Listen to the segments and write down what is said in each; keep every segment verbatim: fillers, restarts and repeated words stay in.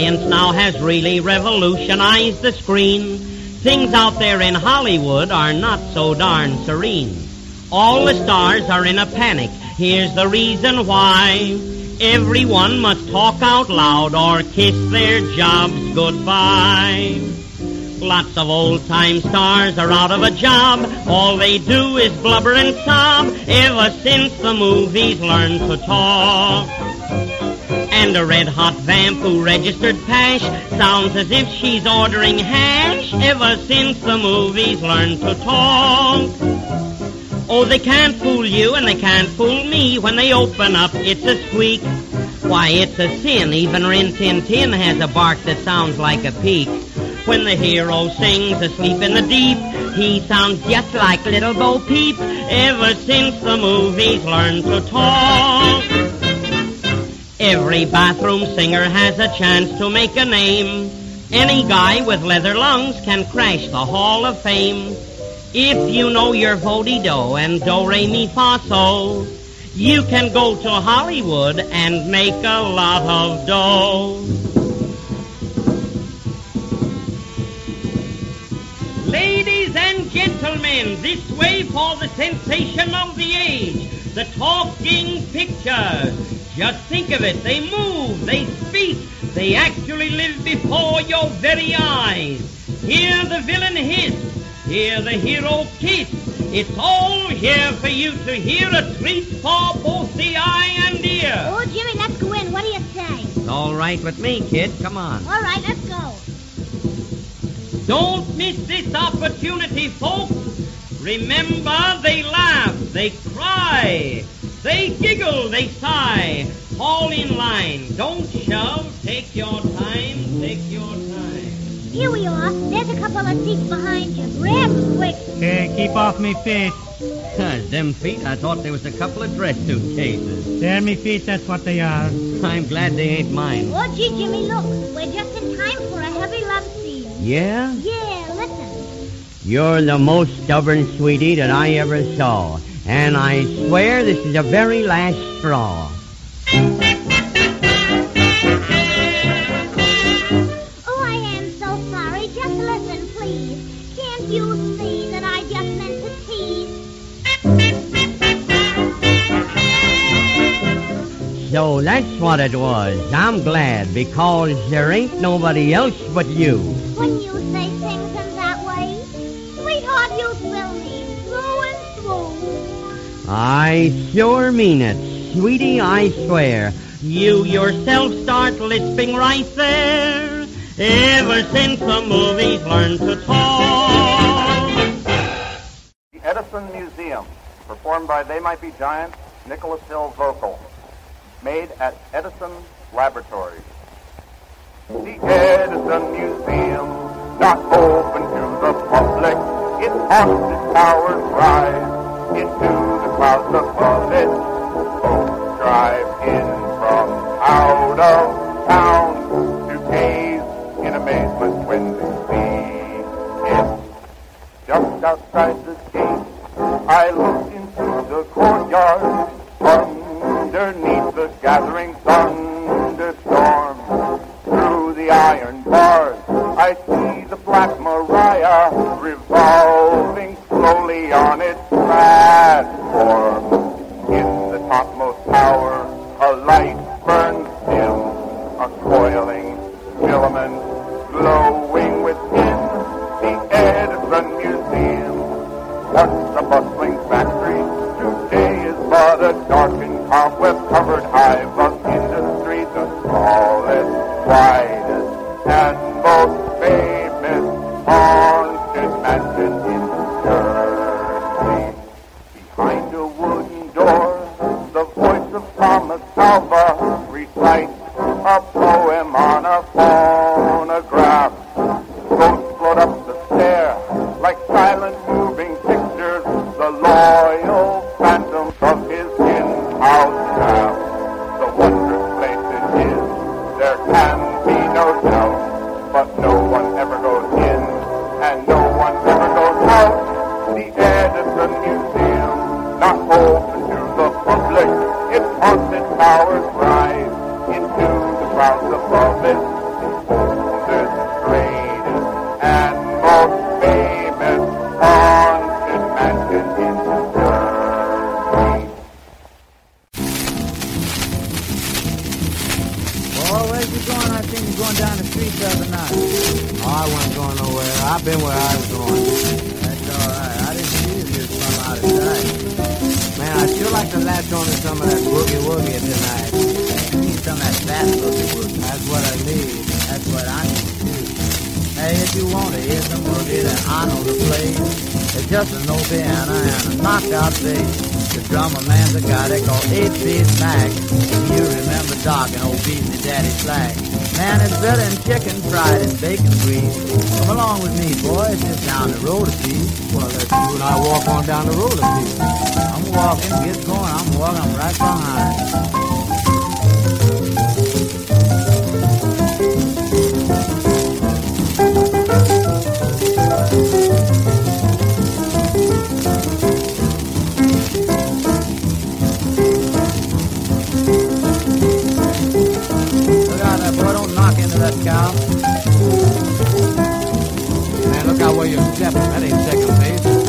Science now has really revolutionized the screen. Things out there in Hollywood are not so darn serene. All the stars are in a panic. Here's the reason why. Everyone must talk out loud or kiss their jobs goodbye. Lots of old-time stars are out of a job. All they do is blubber and sob ever since the movies learned to talk. And a red-hot vamp who registered Pash sounds as if she's ordering hash ever since the movies learned to talk. Oh, they can't fool you and they can't fool me. When they open up, it's a squeak. Why, it's a sin. Even Rin Tin Tin has a bark that sounds like a peak. When the hero sings Asleep in the Deep, he sounds just like Little Bo Peep ever since the movies learned to talk. Every bathroom singer has a chance to make a name. Any guy with leather lungs can crash the Hall of Fame. If you know your Vo-Dee-Do and Do-Re-Mi-Fa-So, you can go to Hollywood and make a lot of dough. Ladies and gentlemen, this way for the sensation of the age, the talking picture. Just think of it, they move, they speak, they actually live before your very eyes. Hear the villain hiss, hear the hero kiss. It's all here for you to hear, a treat for both the eye and ear. Oh, Jimmy, let's go in. What do you say? It's all right with me, kid. Come on. All right, let's go. Don't miss this opportunity, folks. Remember, they laugh, they cry, they giggle, they sigh. Fall in line. Don't shove. Take your time. Take your time. Here we are. There's a couple of seats behind you. Grab them quick. Hey, keep off me feet. Them feet, I thought there was a couple of dress suit cases. They're me feet, that's what they are. I'm glad they ain't mine. Oh, gee, Jimmy, look. We're just in time for a heavy love scene. Yeah? Yeah, listen. You're the most stubborn sweetie that I ever saw. And I swear this is the very last straw. Oh, I am so sorry. Just listen, please. Can't you see that I just meant to tease? So that's what it was. I'm glad, because there ain't nobody else but you. When you say things in that way, sweetheart, you thrill me through and through. I sure mean it, sweetie, I swear. You yourself start lisping right there, ever since the movies learned to talk. The Edison Museum, performed by They Might Be Giants, Nicholas Hill vocal. Made at Edison Laboratories. The Edison Museum, not open to the public. Its haunted towers rise into the clouds above it. Folks drive in from out of town to gaze in amazement when they see it. Just outside the gate, I looked into the courtyard. Underneath the gathering thunderstorm, through the iron bars, I see the Black Maria revolving slowly on its platform. In the topmost tower, a light burns dim, a coiling filament glowing within the Edison Museum. Once a bustling factory, today is but a darkened cobweb-covered hive of industry, the smallest, widest, and most famous haunted mansion in Jersey. Behind a wooden door, the voice of Thomas Alva recites a poem on a phonograph. Ghosts float up the stair like silent moving pictures, the loyal phantoms of his in-house staff. The wondrous place it is, there can be no doubt, but no one ever goes in, and no one ever goes out. The Edison Museum, not open to the public, its haunted towers rise into the clouds above it. oldest, greatest, and most famous haunted mansion in Jersey. Boy, where you going? I seen you going down the street the other night. Oh, I wasn't going nowhere. I've been where I was going. That's all right. I didn't believe you was from out of sight. Man, I'd sure like to latch on to some of that boogie-woogie tonight. You need some of that fat boogie woogie. That's what I need. That's what I need too. Hey, if you want to hear some boogie, then I know the place. It's just a no piano and a knockout bass. The drummer man's a guy they call eight-Beat Mac. You remember Doc and old Beasley Daddy Slack. Man, it's better than chicken fried and bacon grease. Come along with me, boys, just down the road a piece. Well, let's you and I walk on down the road a piece. I'm walking, get going, I'm walking, I'm right behind. That cow. Man, look out where you're stepping. That ain't second base.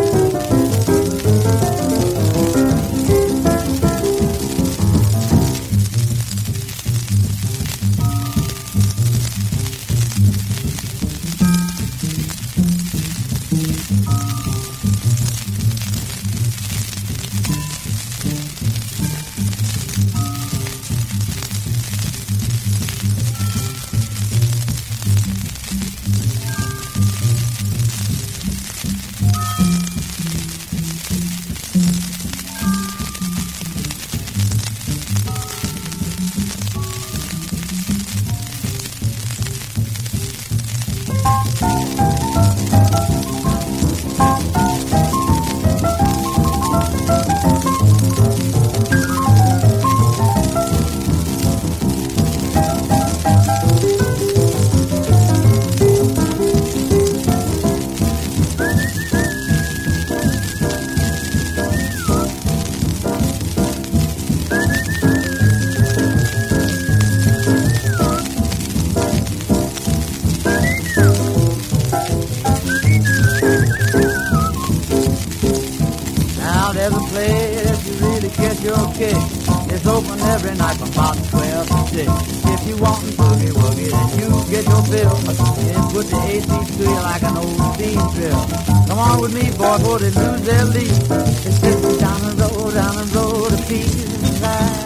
It's open every night from about twelve to six. If you want boogie woogie, then you get your fill. It put the A C to you like an old steam drill. Come on with me, boy, before they lose their lead. It's just down the road, down the road, a peace and life.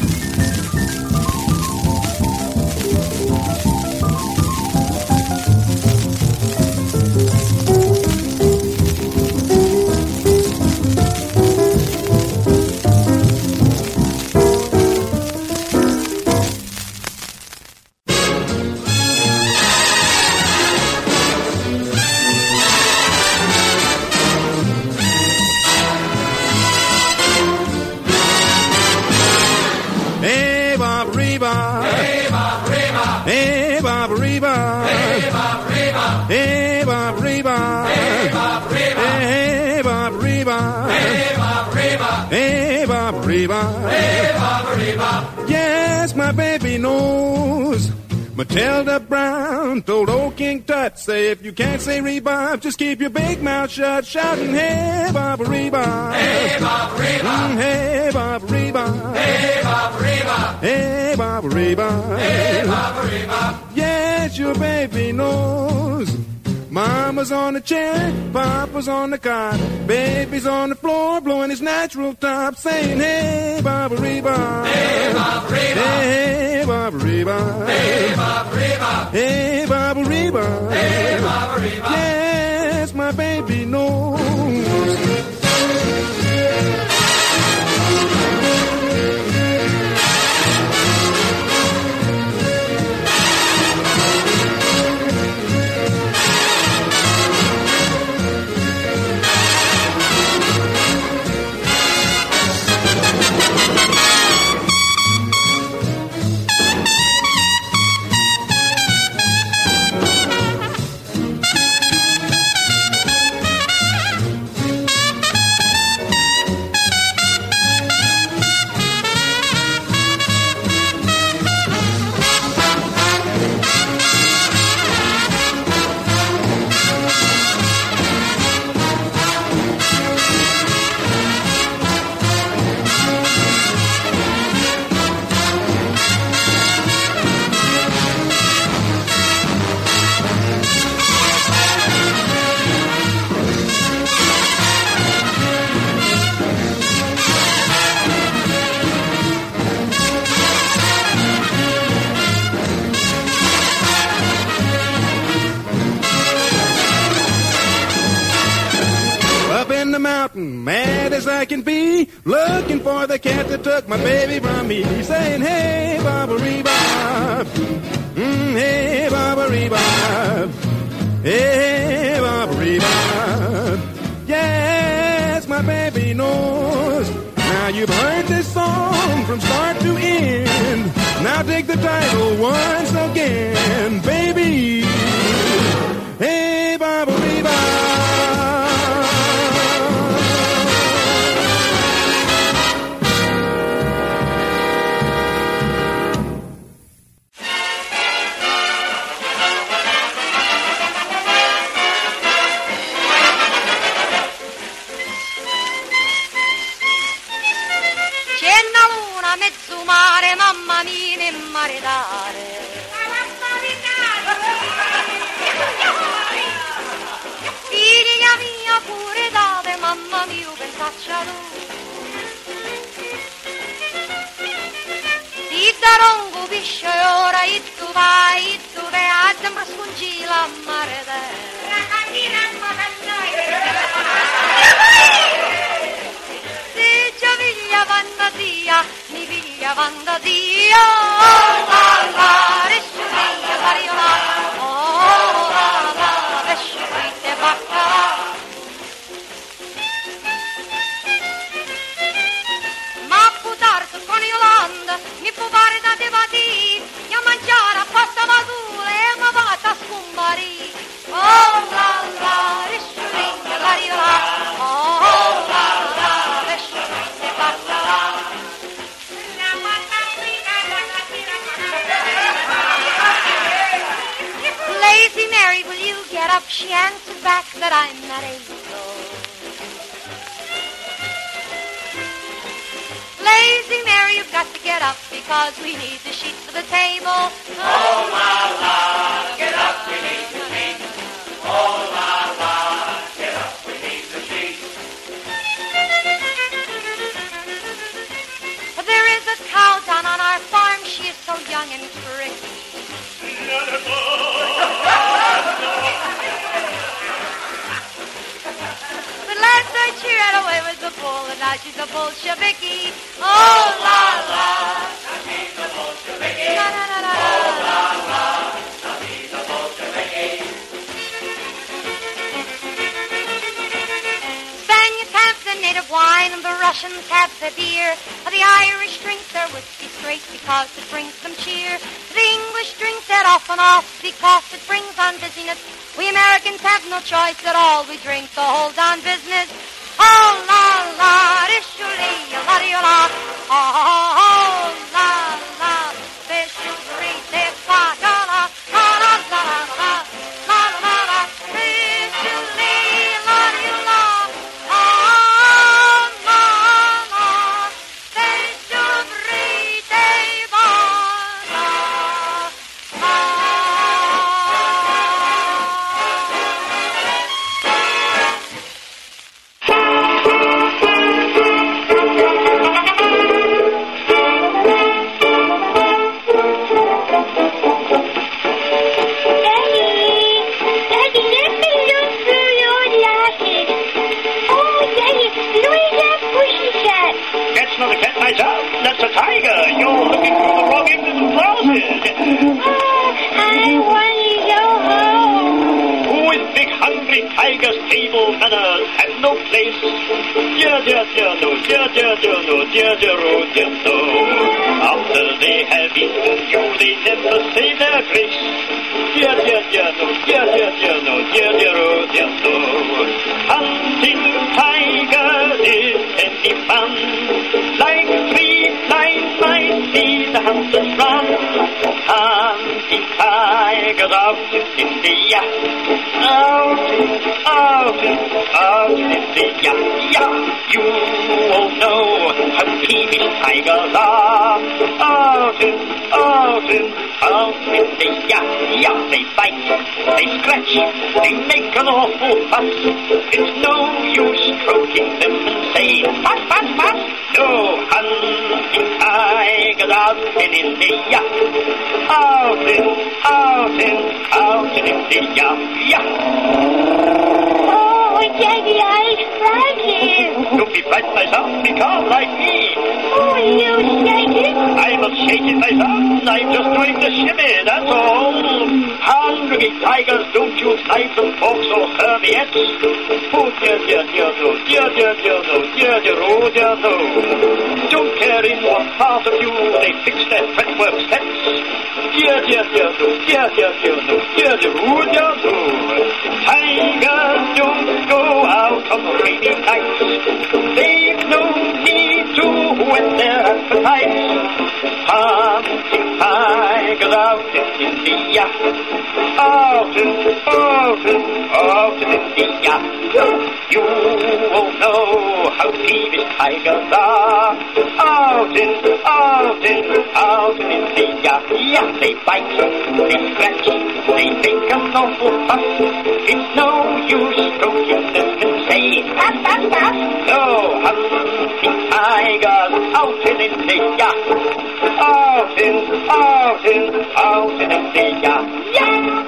Yes, my baby knows. Matilda Brown told old King Tut, say if you can't say rebob, just keep your big mouth shut, shouting, hey, Bob Reba. Hey, Bob Reba. Mm, hey, Bob Reba. Hey, Bob Reba. Hey, Bob Reba. Hey, Bob Reba. Yes, your baby knows. Mama's on the chair, Papa's on the cot, baby's on the floor, blowing his natural top, saying, hey, Baba Reba. Hey, Baba Reba. Hey, Baba Reba. Hey, Baba Reba. Hey, Baba Reba. Hey, Baba Reba. Yes, my baby knows. in the mountain, mad as I can be, looking for the cat that took my baby from me, saying, hey, Bobbery-Bob, mm, hey, Bobbery-Bob, hey, Bobbery-Bob, yes, my baby knows. Now you've heard this song from start to end. Now take the title once again, baby. Hey, Bobbery-Bob. Mezzo mare, mamma mia, ne maritare. Figlia mia pure date, mamma mia, pensaccia tu. Ti darò un cupiscio e ora e tu vai, e tu vai, sempre scungila a mare te. Se già figlia fantasia, mi figlia fantasia, oh la la, resciutia variola, oh la la, resciutia bacca. Ma putardo con Yolanda, mi può fare da devati, io mangiare a pasta madura e mi vado a scombari, oh la la, resciutia variola, oh la la, resciutia bacca. Lazy Mary, will you get up? She answered back that I'm not able. Lazy Mary, you've got to get up because we need the sheets for the table. Oh, la, la, get up, we need the sheets. Oh, la, la, get up, we need the sheets. There is a cow down on our farm. She is so young and pretty. But last night she ran away with the bull, and now she's a Bolsheviki. Oh, la, la. Now she's a Bolsheviki. La, la, la, la. Oh, la, la. Now she's a Bolsheviki. Spaniards have the native wine, and the Russians have the beer. The Irish drink their whiskey straight because it brings them cheer. The English drink that off and off because it brings on dizziness. We Americans have no choice at all. We drink the whole darn business. Oh, la, la, rishuli, la, la, la. Oh, la, la, rishuli, de, fa, la, la, la, la, la, la, la, la, la, rishuli, la, la, la. That's a tiger. You're looking through the wrong end of the blouses. Oh, I want to go home. With big hungry tigers, table manners have no place. Dear, dear, dear, no, dear, dear, dear, no, dear, dear, oh, dear, no. After they have eaten you, they never say their grace. Dear, dear, dear, no, dear, dear, dear, no, dear, dear, oh, dear, no. Hunting tigers is any fun. Like three blind mice see the hunters run. Hunting tigers out in the yah. Out, out, out in the yah, yah. You all know how peevish tigers are. Out in, out in, out in the yah, yah. They bite, they scratch, they make an awful fuss. It's no use stroking them and saying, fuss, fuss, fuss. No, hunting tigers out in India. Out in, out in, out in India, yeah. Oh, Daddy, I like I'm just doing the shimmy, that's all. Hungry tigers, don't use knives and forks or serviettes. Oh, dear, dear, dear, no, dear, dear, dear, no, dear, dear, oh, dear, no. Don't care in what part of you they fix their fretwork sets. Dear, dear, dear, no, dear, dear, dear, no, dear, dear, oh, dear, no. Tigers don't go out on rainy nights. They've no need to whet their appetites. Hunting tigers out in India, out in, out in, out in India. You won't know how thievish tigers are. Out in, out in, out in India. Yeah, they bite, they scratch, they make an awful fuss. It's no use stroking them and saying, tap, tap, tap. No, hunting tigers out in India. Out in, out in, out in India. Yeah!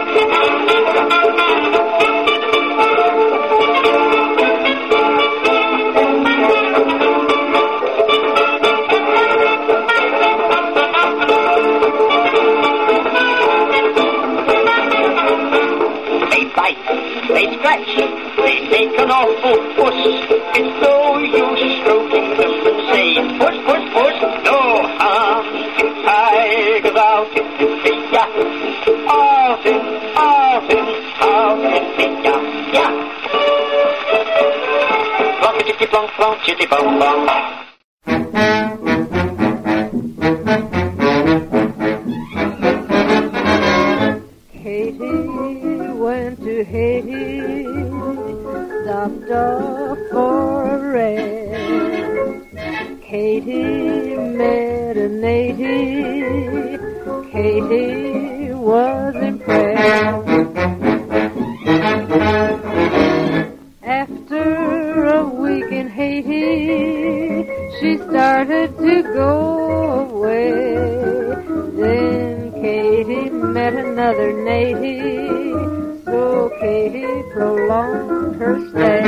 They bite, they scratch, they make an awful fuss. It's no use stroking them and saying, push, push, push. No hunting tigers out in India. Out in, out in, out in India. Yeah. Plonk, chitty, plonk, plonk, chitty, bong, bong. Went to Haiti, stopped off for a rest. Katie met a native, Katie was impressed. After a week in Haiti, she started to go away. Then Katie met another native, so Katie prolonged her stay.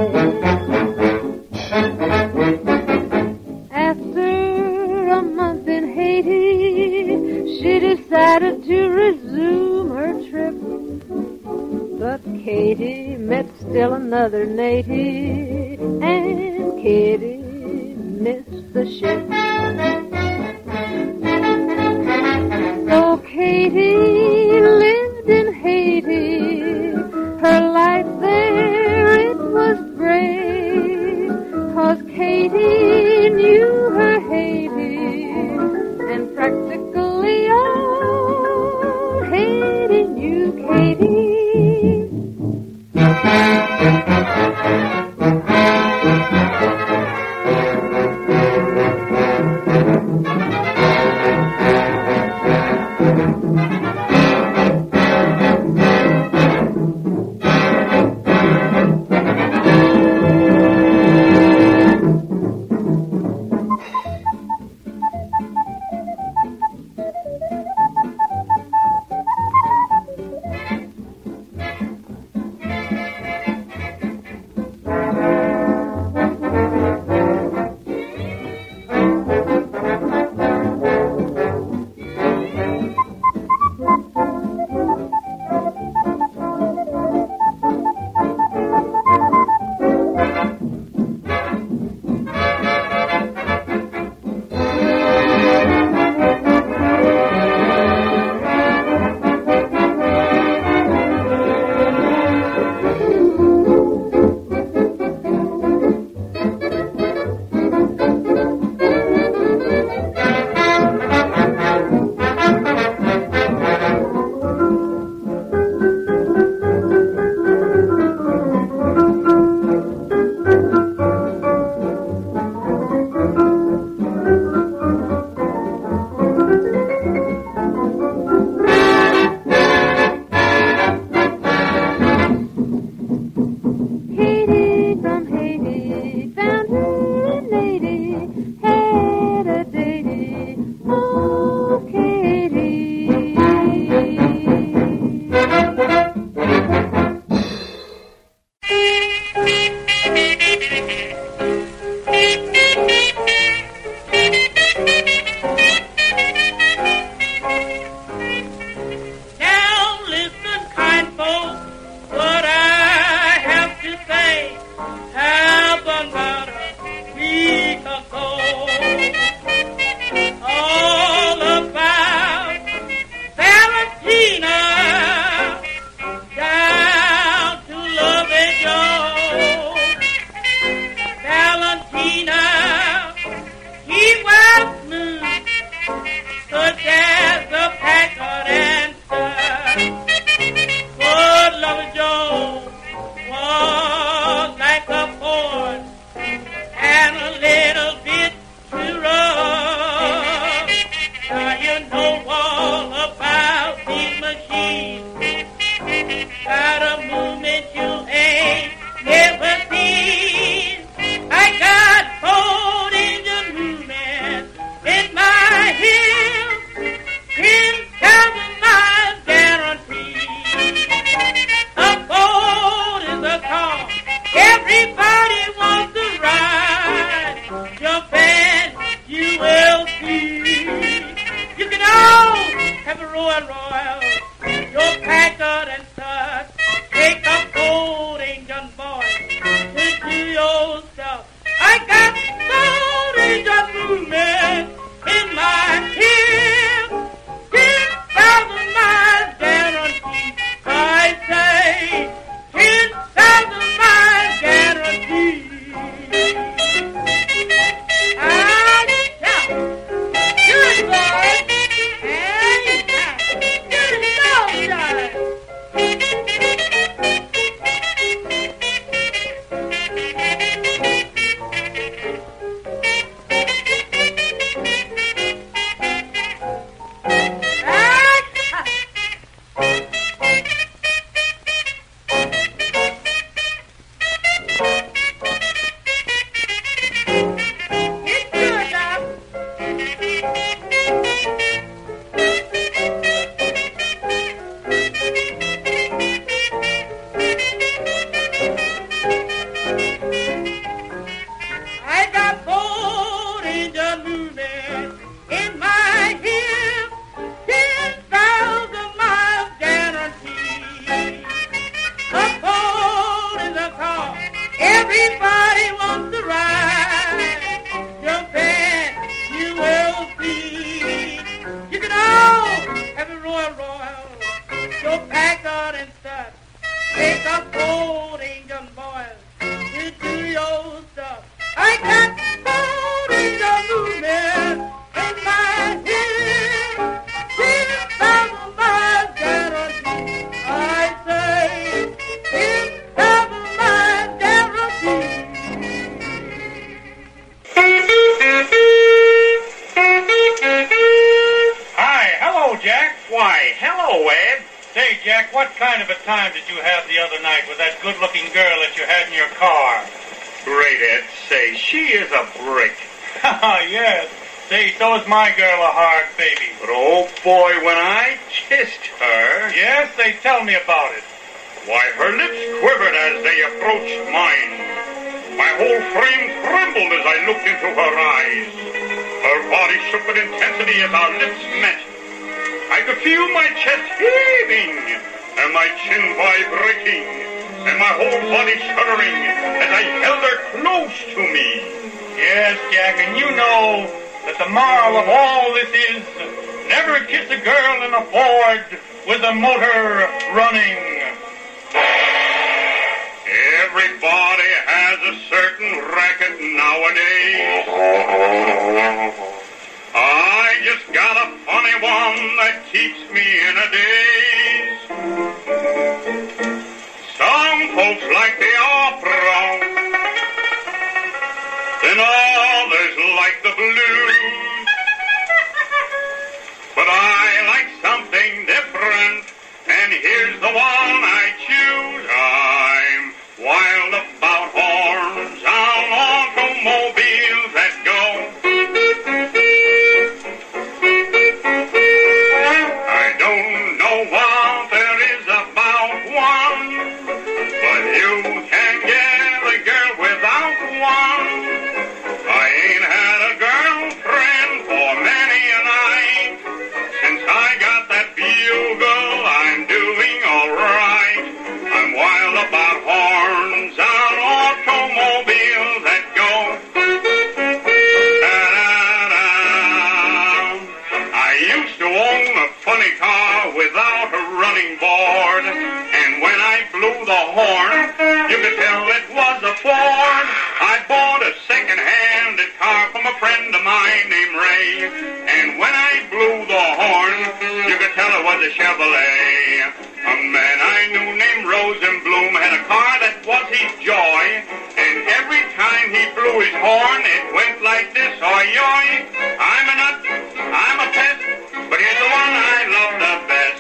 After a month in Haiti, she decided to resume her trip. But Katie met still another native, and Katie missed the ship. So Katie lived in Haiti, her life there it was great, 'cause Katie knew her Haiti, and practically all Haiti knew Katie. I got four angels moving in my hip, ten thousand miles guaranteed. A Ford is a car everybody wants to ride. Jump in, you will see. You can all have a Royal Royal, so pack on and start. Take a Ford angel boys to do your stuff. I got Ford angel movement in my head. ten thousand miles guaranteed. I say ten thousand miles guaranteed. Hi, hello, Jack. Why, hello, Ed. Say, Jack, what kind of a time did you have the other night with that good-looking girl that you had in your car? Great, Ed. Say, she is a brick. Haha, yes. Say, so is my girl a hard baby. But, oh, boy, when I kissed her... Yes, they tell me about it. Why, her lips quivered as they approached mine. My whole frame trembled as I looked into her eyes. Her body shook with intensity as our lips met. I could feel my chest heaving, and my chin vibrating, and my whole body shuddering as I held her close to me. Yes, Jack, and you know that the moral of all this is never kiss a girl in a Ford with the motor running. Everybody has a certain racket nowadays. I just got a funny one that keeps me in a daze. Some folks like the opera, then others like the blues. But I like something different, and here's the one I choose. I'm wild about horns on automobiles that go. I don't know what there is about one, but you can get a girl without one. I ain't had a girlfriend for many a night. Since I got that bugle, I'm doing all right. I'm wild about horns on automobiles that go. Da-da-da. I used to own a funny car without a running board, and when I blew the horn, you could tell it was a Ford. I bought a second-hand car from a friend of mine named Ray, and when I blew the horn, you could tell it was a Chevrolet. A man I knew named Rosenblum had a car that was his joy, and every time he blew his horn, it went like this, oi-oi. I'm a nut, I'm a pest, but here's the one I love the best.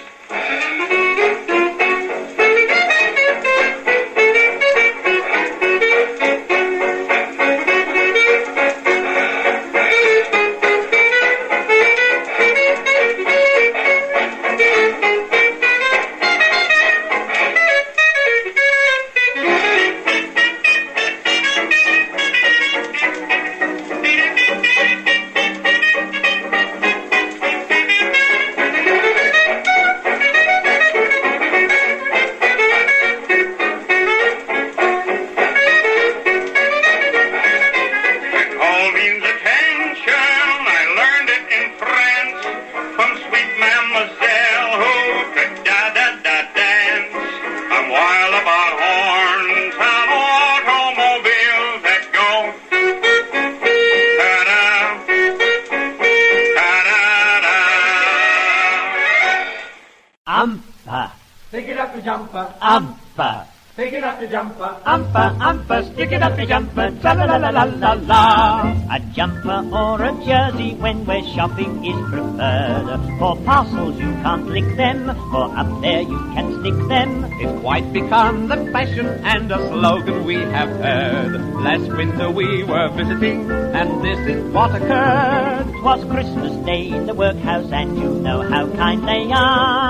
Umper. Stick it up the jumper. Umper. Stick it up the jumper. Umper, umper, stick it up the jumper. Tra-la-la-la-la-la. A jumper or a jersey when we're shopping is preferred. For parcels you can't lick them, for up there you can stick them. It's quite become the fashion and a slogan we have heard. Last winter we were visiting, and this is what occurred. 'Twas Christmas Day in the workhouse, and you know how kind they are.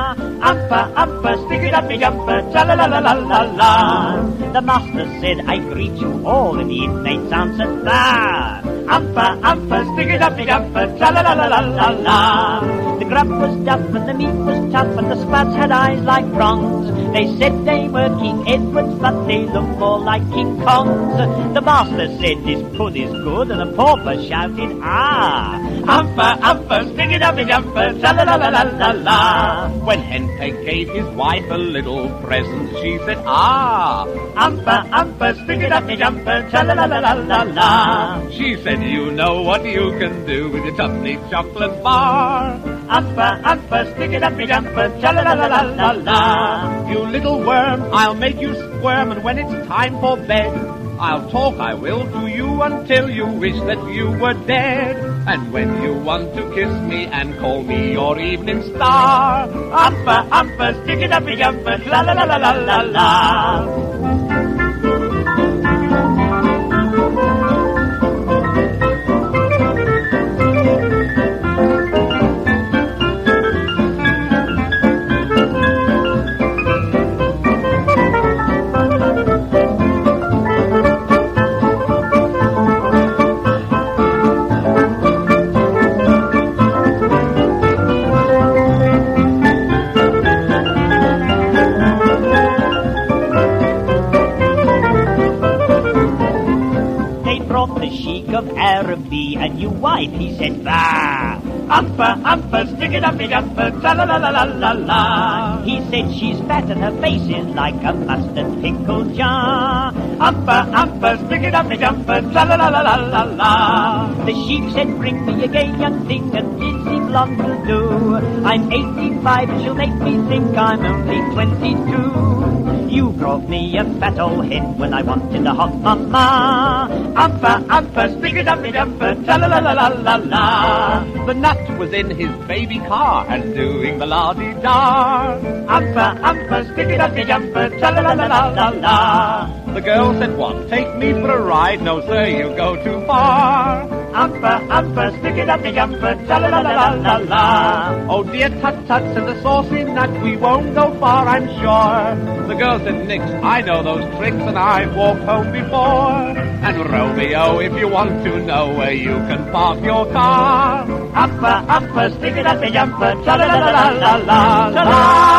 umper, umper, stick it up your jumper, tra-la-la-la-la-la-la. The master said, I greet you all, and the inmates answered, bah. Umper, umper, stick it up your jumper, tra-la-la-la-la-la-la. The grub was duff and the meat was tough and the squads had eyes like bronze. They said they were King Edwards, but they looked more like King Kongs. The master said this pud is good and the pauper shouted, ah. Umper, umper, stick it up your jumper, tra-la-la-la-la-la-la. When Henpeg gave his wife a little present, she said, ah. Umper, umper, stick it up your jumper, tra-la-la-la-la-la-la. She said, you know what you can do with your Tubney chocolate bar. Umper, umper, stick it up your jumper, tra-la-la-la-la-la-la. You little worm, I'll make you squirm, and when it's time for bed, I'll talk, I will, to you until you wish that you were dead. And when you want to kiss me and call me your evening star, umper, umper, stick it up your jumper, la-la-la-la-la-la-la. Of Araby, a new wife, he said, bah. Umper, umper, stick it up your jumper, tra-la-la-la-la-la-la. He said she's fat and her face is like a mustard pickle jar. Umper, umper, stick it up your jumper, tra-la-la-la-la-la-la. The sheep said, bring me a gay young thing, a dizzy blonde will do. I'm eighty-five and she'll make me think I'm only twenty-two. You brought me a fat old hen when I wanted a hot mama. Umper, umper, stick it up your jumper, tra-la-la-la-la-la-la. The nut was in his baby car and doing the la-di-da. Umper, umper, stick it up your jumper, tra-la-la-la-la-la-la. The girl said, what, take me for a ride? No, sir, you go too far. Umper, umper, stick it up your jumper, tra-la-la-la-la-la-la. Oh dear, tut-tut, said the saucy nut, we won't go far, I'm sure. The girl said, nix, I know those tricks and I've walked home before. And Romeo, if you want to know where you can park your car, umper, umper, stick it up your jumper, tra-la-la-la-la-la-la.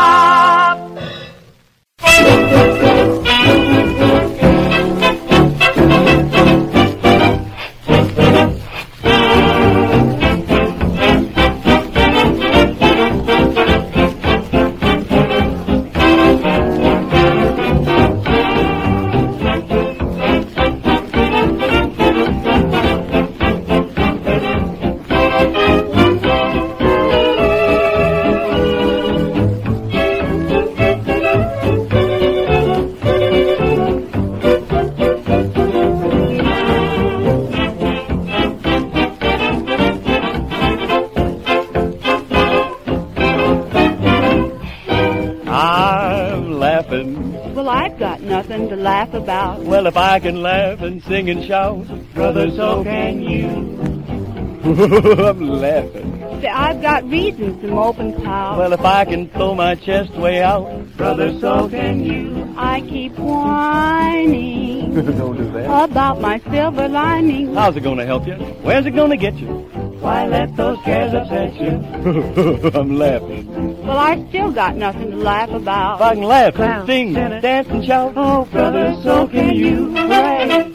Nothing to laugh about. Well, if I can laugh and sing and shout, brother, so can you. I'm laughing. See, I've got reasons to mope and pout. Well, if I can throw my chest way out, brother, so can you. I keep whining Don't do that. about my silver lining. How's it going to help you? Where's it going to get you? Why let those cares upset you? I'm laughing. Well, I still got nothing to laugh about. If I can laugh Clown, and sing, tenor, dance and shout, oh, brother, so can you. Hooray!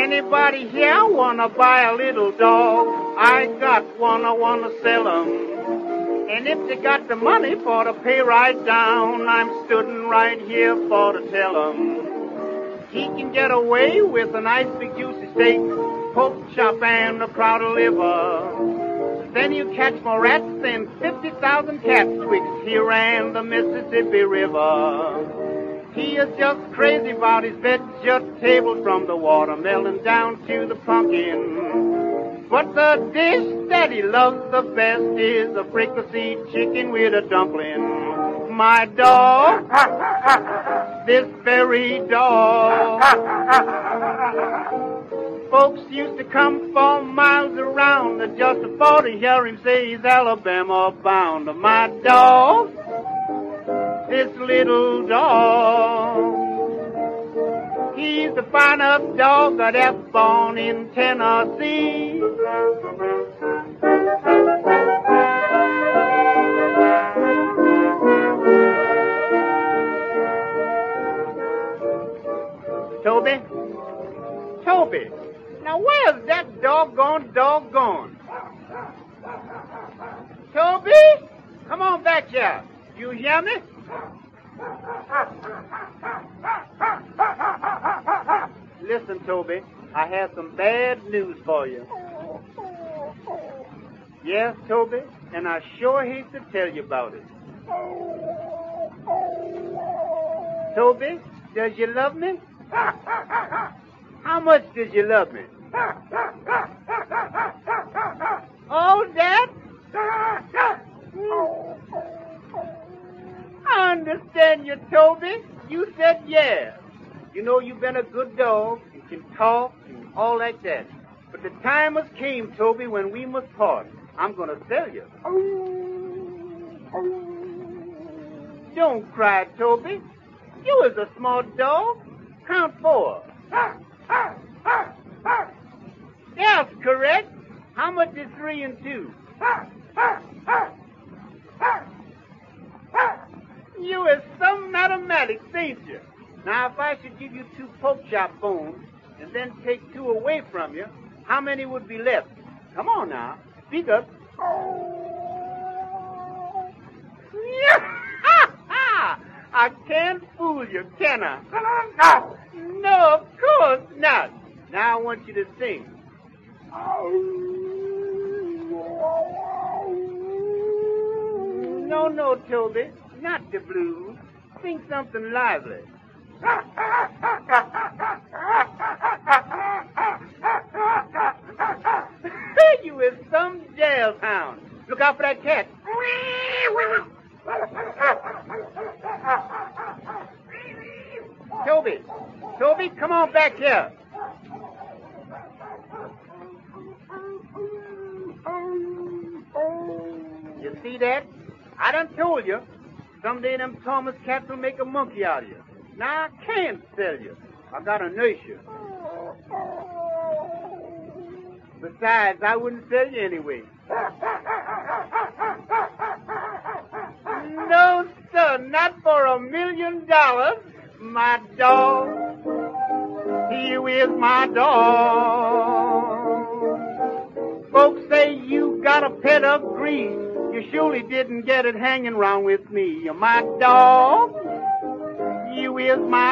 Anybody here wanna buy a little dog? I got one, I wanna sell 'em. And if they got the money for to pay right down, I'm stoodin' right here for to tell 'em. He can get away with a nice big juicy steak, pork chop and a crowd of liver. Then you catch more rats than fifty thousand cats twixt here and the Mississippi River. He is just crazy about his vegetables table, from the watermelon down to the pumpkin. But the dish that he loves the best is a fricassee chicken with a dumpling. My dog, this very dog. Folks used to come for miles around just for to hear him say he's Alabama bound. My dog, this little dog, he's the finest dog that ever born in Tennessee. Toby? Toby, now where's that doggone dog gone? Toby, come on back here. You hear me? Listen, Toby, I have some bad news for you. Yes, Toby, and I sure hate to tell you about it. Toby, does you love me? How much does you love me? Oh, Dad? I understand you, Toby. You said yeah. You know you've been a good dog. You can talk and all like that. But the time has came, Toby, when we must part. I'm going to sell you. Don't cry, Toby. You is a smart dog. Count four. That's correct. How much is three and two? You is some mathematics, ain't you? Now, if I should give you two pork chop bones and then take two away from you, how many would be left? Come on now, speak up. I can't fool you, can I? No, of course not. Now I want you to sing. No, no, Toby, not the blues. Sing something lively. You is some jail hound. Look out for that cat. Toby, Toby, come on back here. You see that? I done told you. Someday them Thomas cats will make a monkey out of you. Now I can't sell you. I gotta nurse you. Besides, I wouldn't sell you anyway. No, sir, not for a million dollars. My dog, he is my dog. Folks say you got a pet of grease. You surely didn't get it hanging around with me. You're my dog, you is my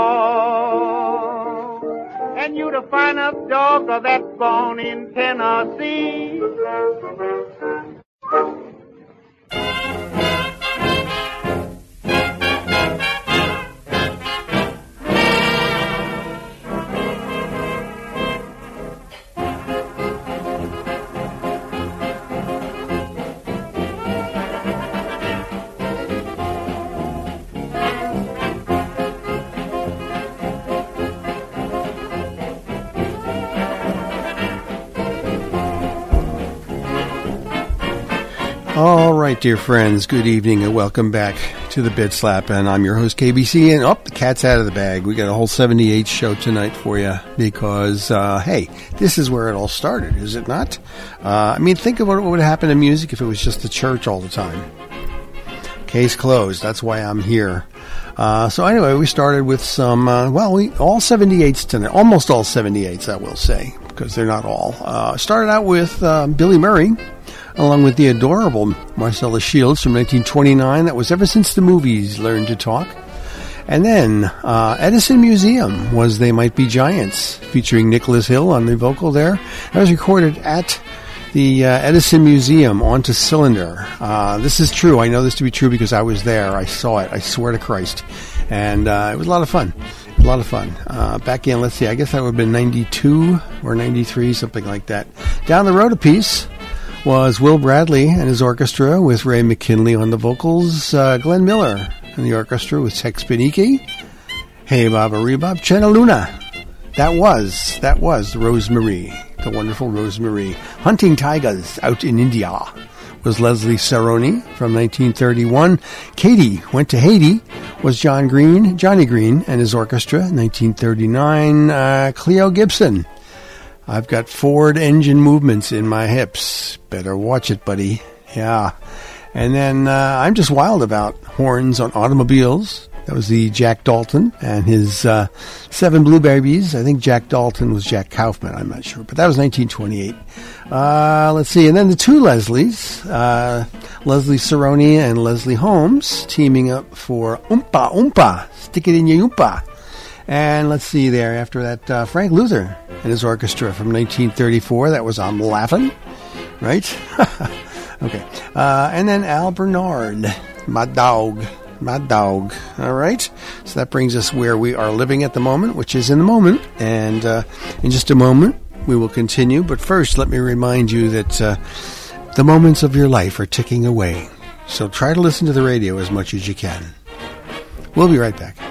dog. And you the finest dog that's born in Tennessee. All right, dear friends, good evening and welcome back to the Bed Slap. And I'm your host, K B C. And, oh, the cat's out of the bag. We got a whole seventy-eight show tonight for you because, uh, hey, this is where it all started, is it not? Uh, I mean, think of what would happen to music if it was just the church all the time. Case closed. That's why I'm here. Uh, so anyway, we started with some, uh, well, we all seventy-eights tonight. Almost all seventy-eights, I will say, because they're not all. Uh, started out with uh, Billy Murray, along with the adorable Marcella Shields from nineteen twenty-nine. That was Ever Since the Movies Learned to Talk. And then uh, Edison Museum was They Might Be Giants, featuring Nicholas Hill on the vocal there. That was recorded at the uh, Edison Museum, Onto Cylinder. Uh, this is true. I know this to be true because I was there. I saw it. I swear to Christ. And uh, it was a lot of fun. A lot of fun. Uh, back in, let's see, I guess that would have been ninety-two or ninety-three, something like that. Down the road a piece was Will Bradley and his orchestra with Ray McKinley on the vocals, uh, Glenn Miller and the orchestra with Tex Benike, Hey Baba Rebop, Chena Luna. That was, that was Rosemary, the wonderful Rosemary. Hunting Tigers Out in India was Leslie Saroni from nineteen thirty-one. Katie Went to Haiti was John Green, Johnny Green and his orchestra, nineteen thirty-nine. Uh, Cleo Gibson. I've got Ford engine movements in my hips. Better watch it, buddy. Yeah. And then uh, I'm Just Wild About Horns on Automobiles. That was the Jack Dalton and his uh, Seven Blue Babies. I think Jack Dalton was Jack Kaufman. I'm not sure. But that was nineteen twenty-eight. Uh, let's see. And then the two Leslies, uh, Leslie Saroni and Leslie Holmes, teaming up for Oompa Oompa. Stick it in your Oompa. And let's see there. After that, uh, Frank Luther and his orchestra from nineteen thirty-four. That was I'm Laughing. Right? Okay. Uh, and then Al Bernard, My Dog. My dog. All right. So that brings us where we are living at the moment, which is in the moment. And uh, in just a moment, we will continue. But first, let me remind you that uh, the moments of your life are ticking away. So try to listen to the radio as much as you can. We'll be right back.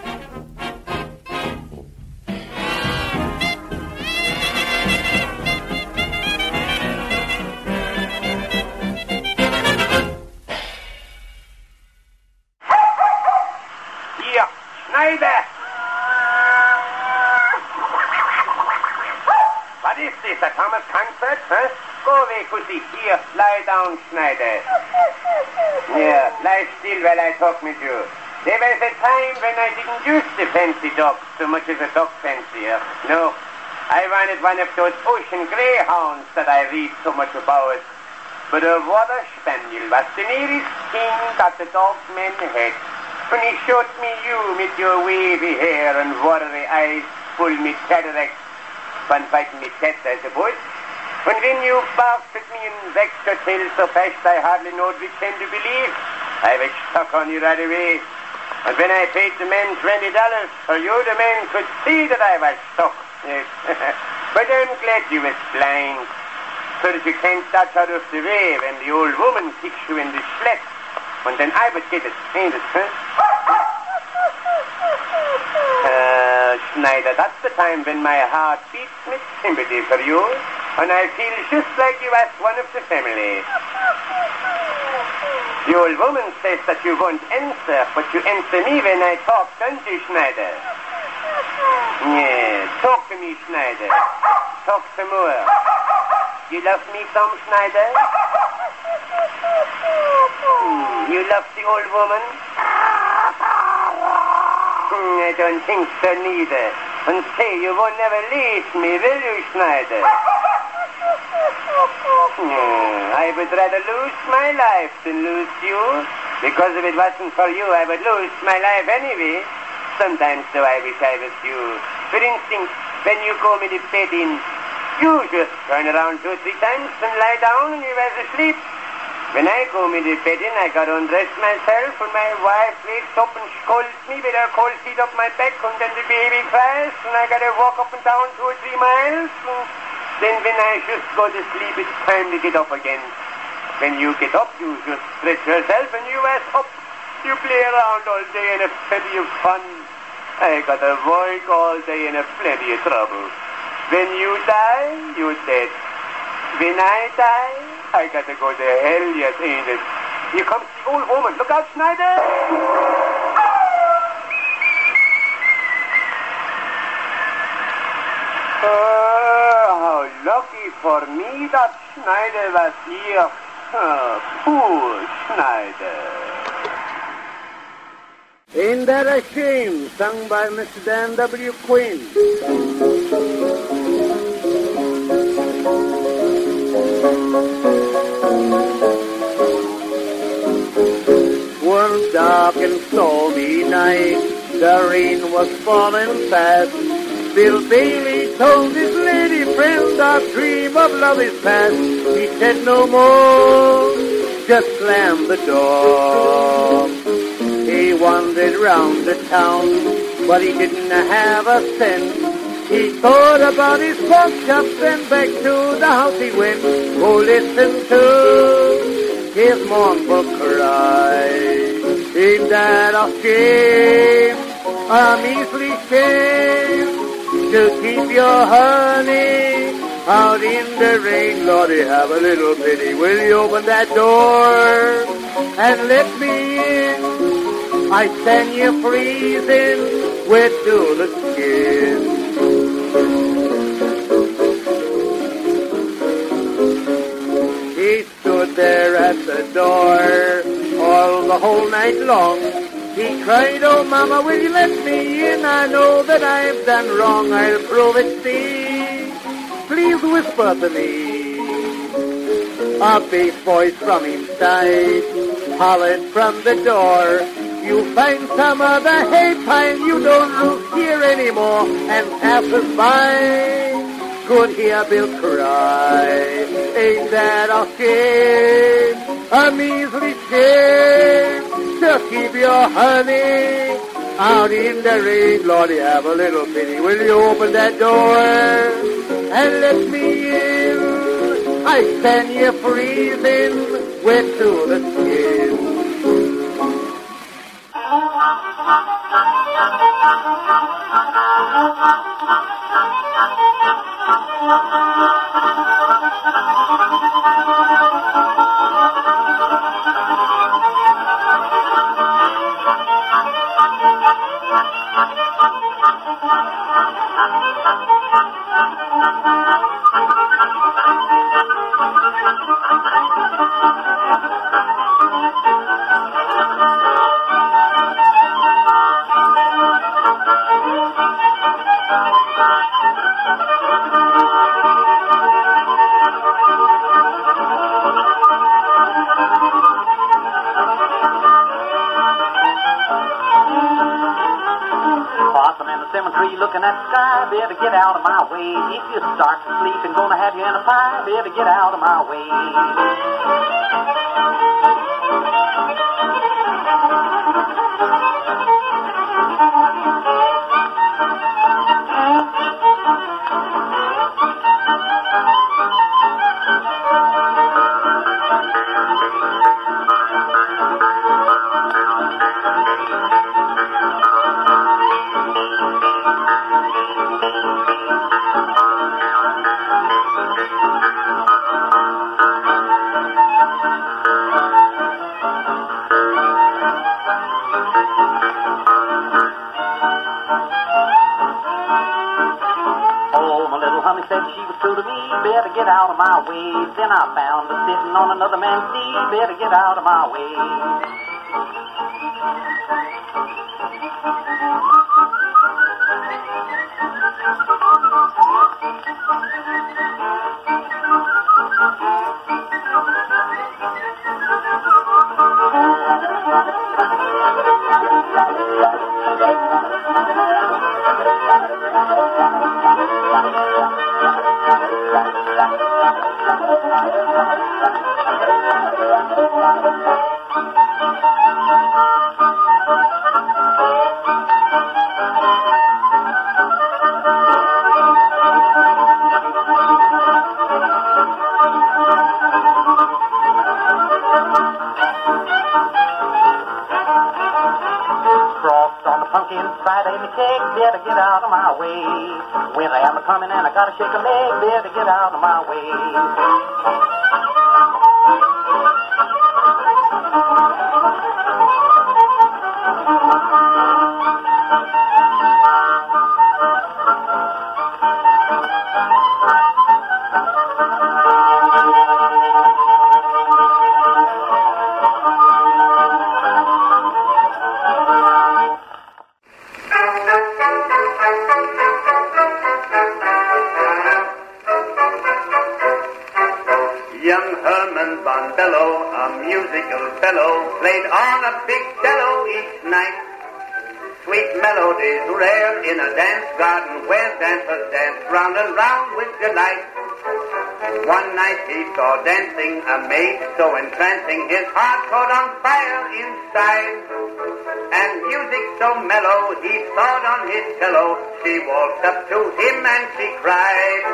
Here, lie down, Schneider. Yeah, lie still while I talk with you. There was a time when I didn't use the fancy dog so much as a dog fancier. No, I wanted one of those ocean greyhounds that I read so much about. But a water spaniel was the nearest thing that the dog man had. When he showed me you with your wavy hair and watery eyes full with cataracts, fun fighting with cats, I suppose. And when you barked at me and vexed your tail so fast I hardly knowed which end to believe, I was stuck on you right away. And when I paid the man twenty dollars for you, the man could see that I was stuck. Yes. But I'm glad you was blind, so that you can't dodge out of the way when the old woman kicks you in the slat. And then I would get it painted, huh? Uh, Schneider, that's the time when my heart beats with sympathy for you. And I feel just like you as one of the family. The old woman says that you won't answer, but you answer me when I talk, don't you, Schneider? Yeah, talk to me, Schneider. Talk some more. You love me some, Schneider? Hmm, you love the old woman? Hmm, I don't think so, neither. And say, you won't never leave me, will you, Schneider? Hmm, I would rather lose my life than lose you, because if it wasn't for you, I would lose my life anyway. Sometimes, though, I wish I was you. For instance, when you go me to bed in, you just turn around two or three times and lie down and you was asleep. When I go me to bed in, I got undressed myself, and my wife wakes up and scolds me with her cold feet up my back, and then the baby cries, and I gotta walk up and down two or three miles, and then when I just go to sleep, it's time to get up again. When you get up, you just stretch yourself, and you ass up. You play around all day and have plenty of fun. I got to work all day and have plenty of trouble. When you die, you're dead. When I die, I got to go to hell, yes, ain't it? Here comes the old woman. Look out, Schneider! Oh, how lucky for me that Schneider was here. Oh, poor Schneider. Ain't That a Shame, sung by Mister Dan W. Quinn. One dark and stormy night, the rain was falling fast. Bill Bailey told his lady friend, our dream of love is past. He said no more, just slammed the door. He wandered round the town, but he didn't have a cent. He thought about his pork chops and back to the house he went. Oh, listen to his mournful cry. Ain't that a shame, a measly shame, to keep your honey out in the rain? Lordy, have a little pity. Will you open that door and let me in? I stand here freezing, wet to the skin. He stood there at the door all the whole night long. He cried, oh mama, will you let me in? I know that I've done wrong. I'll prove it, see. Please whisper to me. A bass voice from inside hollered from the door. You find some other hay pine, you don't look here anymore. And passers-by could hear Bill cry. Ain't that a shame, a measly shame, to keep your honey out in the rain? Lordy, have a little pity. Will you open that door and let me in? I stand here freezing, wet to the skin. Better get out of my way. If you start to sleep and gonna have you in a pie, better get out of my way. Get out of my way. Then I found her sitting on another man's knee. Better get out of my way. Better get out of my way. Winter am coming and I gotta shake a leg. Better get out of my way. Solomon Bonbello, a musical fellow, played on a big cello each night. Sweet melodies rare in a dance garden where dancers dance round and round with delight. One night he saw dancing a maid so entrancing, his heart caught on fire inside. And music so mellow, he thought on his pillow. She walked up to him and she cried,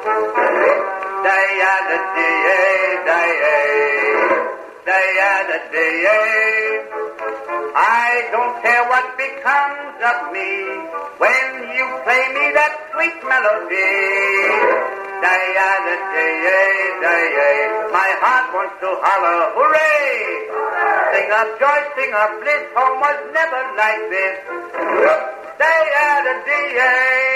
Day-a-da-dee-a, day-a, day-a-da-dee-a. I don't care what becomes of me when you play me that sweet melody. Day-a-da-dee-a, day-a, my heart wants to holler, hooray! Sing of joy, sing of bliss, home was never like this. Day-a-da-dee-a.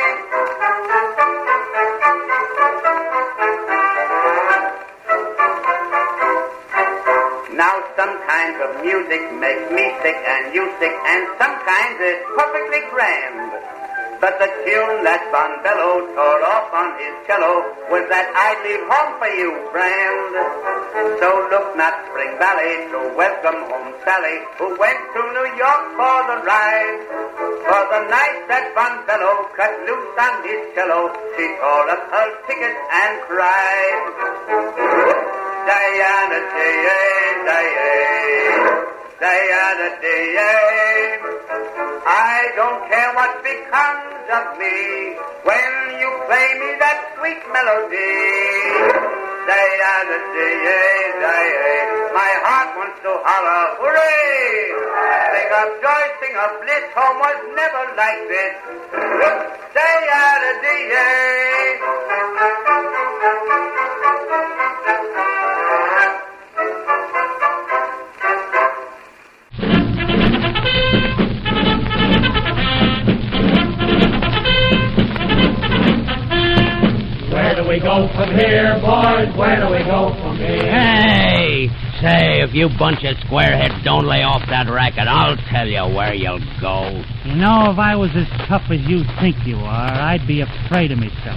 Now some kinds of music make me sick and you sick, and some kinds is perfectly grand. But the tune that Bonbello tore off on his cello was that I leave home for you, friend. So look not Spring Valley to welcome home Sally, who went to New York for the ride. For the night that Bonbello cut loose on his cello, she tore up her ticket and cried. Diana, Diana, Diana, Diana, Diana. I don't care what becomes of me when you play me that sweet melody. Diana, Diana, Diana. My heart wants to holler, hooray! Sing of joy, sing of bliss, home was never like this. Diana, Diana. Where do we go from here, boys? Where do we go from here? Hey! Say, if you bunch of squareheads don't lay off that racket, I'll tell you where you'll go. You know, if I was as tough as you think you are, I'd be afraid of myself.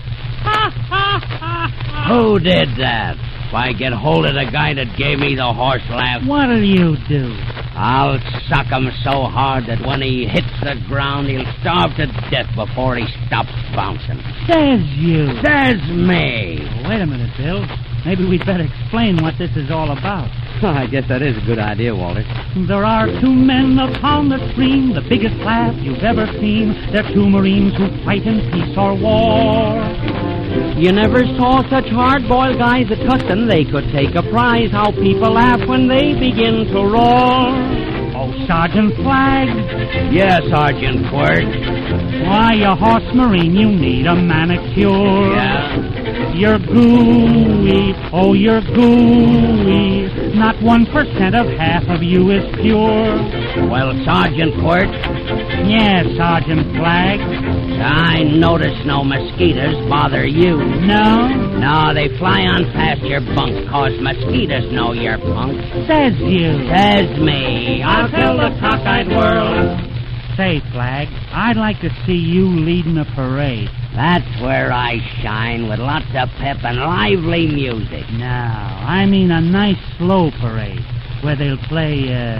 Who did that? If I get hold of the guy that gave me the horse laugh... What'll you do? I'll suck him so hard that when he hits the ground, he'll starve to death before he stops bouncing. Says you. Says me. Wait a minute, Bill. Maybe we'd better explain what this is all about. I guess that is a good idea, Walter. There are two men upon the stream, the biggest laugh you've ever seen. They're two Marines who fight in peace or war. You never saw such hard-boiled guys a cussin'. They could take a prize. How people laugh when they begin to roar. Oh, Sergeant Flag. Yes, Sergeant Quirt. Why, you horse Marine, you need a manicure. Yeah. You're gooey, oh, you're gooey. Not one percent of half of you is pure. Well, Sergeant Quirt? Yes, Sergeant Flag. I notice no mosquitoes bother you. No? No, they fly on past your bunk, 'cause mosquitoes know your punk. Says you. Says me. I'll tell the cockeyed world. Say, Flag, I'd like to see you leading a parade. That's where I shine, with lots of pep and lively music. No, I mean a nice slow parade, where they'll play, uh,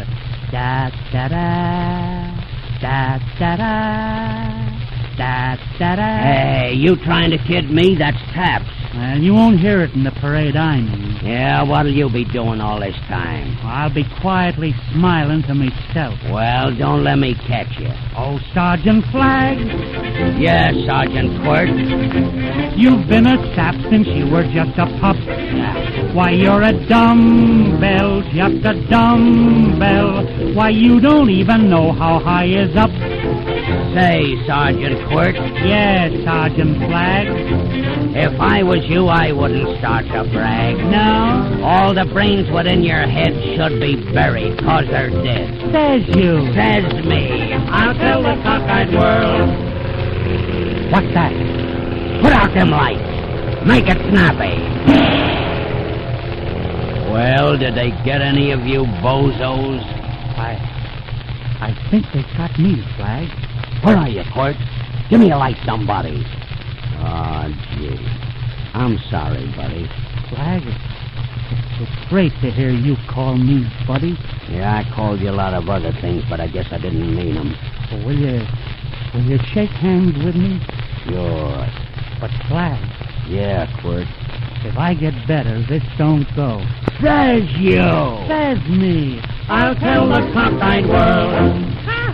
da-da-da, da-da-da, da-da-da. Hey, you trying to kid me? That's taps. Well, you won't hear it in the parade I mean. Yeah, what'll you be doing all this time? I'll be quietly smiling to myself. Well, don't let me catch you. Oh, Sergeant Flag? Yes, Sergeant Quirt. You've been a sap since you were just a pup. Why, you're a dumbbell, just a dumbbell. Why, you don't even know how high is up. Say, Sergeant Quirt. Yes, Sergeant Flag. If I was you, I wouldn't start to brag. No? All the brains within your head should be buried, 'cause they're dead. Says you. Says me. I'll tell the cockeyed world. What's that? Put out them lights. Make it snappy. Well, did they get any of you bozos? I... I think they got me, Flag. Where are you, Quirt? Give me a light, somebody. Oh, gee. I'm sorry, buddy. Flag, It's great to hear you call me buddy. Yeah, I called you a lot of other things, but I guess I didn't mean them. Well, will you, will you shake hands with me? Sure. But class. Yeah, Quirt. If I get better, this don't go. Says you. Says me. I'll tell the cockeyed world.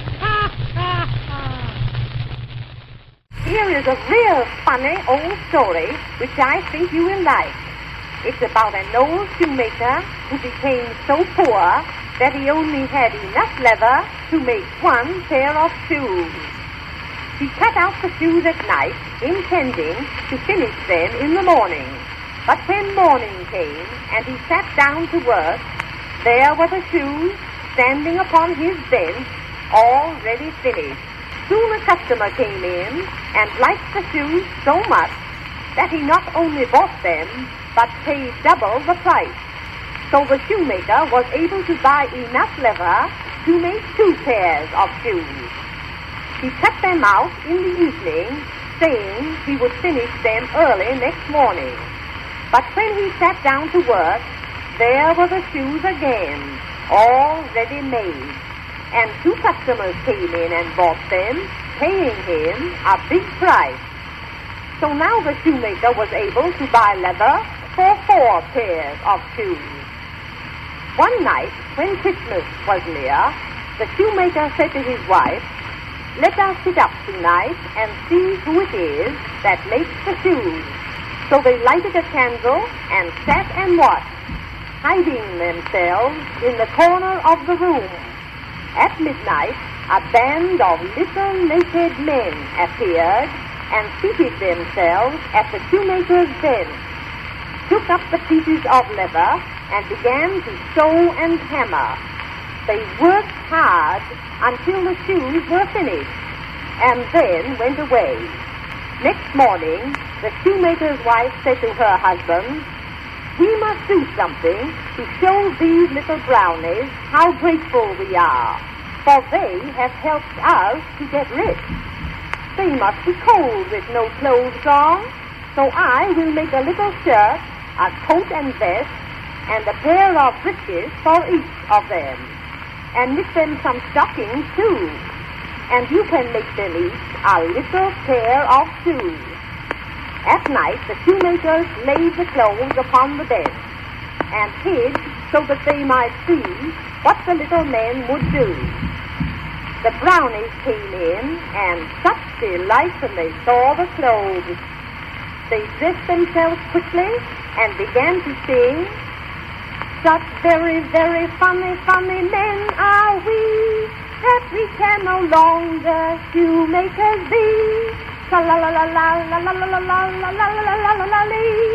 Here is a real funny old story which I think you will like. It's about an old shoemaker who became so poor that he only had enough leather to make one pair of shoes. He cut out the shoes at night, intending to finish them in the morning. But when morning came and he sat down to work, there were the shoes standing upon his bench, all ready finished. Soon a customer came in and liked the shoes so much that he not only bought them, but paid double the price. So the shoemaker was able to buy enough leather to make two pairs of shoes. He cut them out in the evening, saying he would finish them early next morning. But when he sat down to work, there were the shoes again, all ready made. And two customers came in and bought them, paying him a big price. So now the shoemaker was able to buy leather for four pairs of shoes. One night, when Christmas was near, the shoemaker said to his wife, "Let us sit up tonight and see who it is that makes the shoes." So they lighted a candle and sat and watched, hiding themselves in the corner of the room. At midnight, a band of little naked men appeared and seated themselves at the shoemaker's bench, took up the pieces of leather, and began to sew and hammer. They worked hard until the shoes were finished, and then went away. Next morning, the shoemaker's wife said to her husband, "We must do something to show these little brownies how grateful we are, for they have helped us to get rich. They must be cold with no clothes on, so I will make a little shirt, a coat and vest, and a pair of breeches for each of them, and knit them some stockings too, and you can make them each a little pair of shoes." At night, the shoemakers laid the clothes upon the bed and hid so that they might see what the little men would do. The brownies came in, and such delight when they saw the clothes. They dressed themselves quickly and began to sing, "Such very, very funny, funny men are we, that we can no longer shoemakers be. La la la la la la la la la la la la la la la la.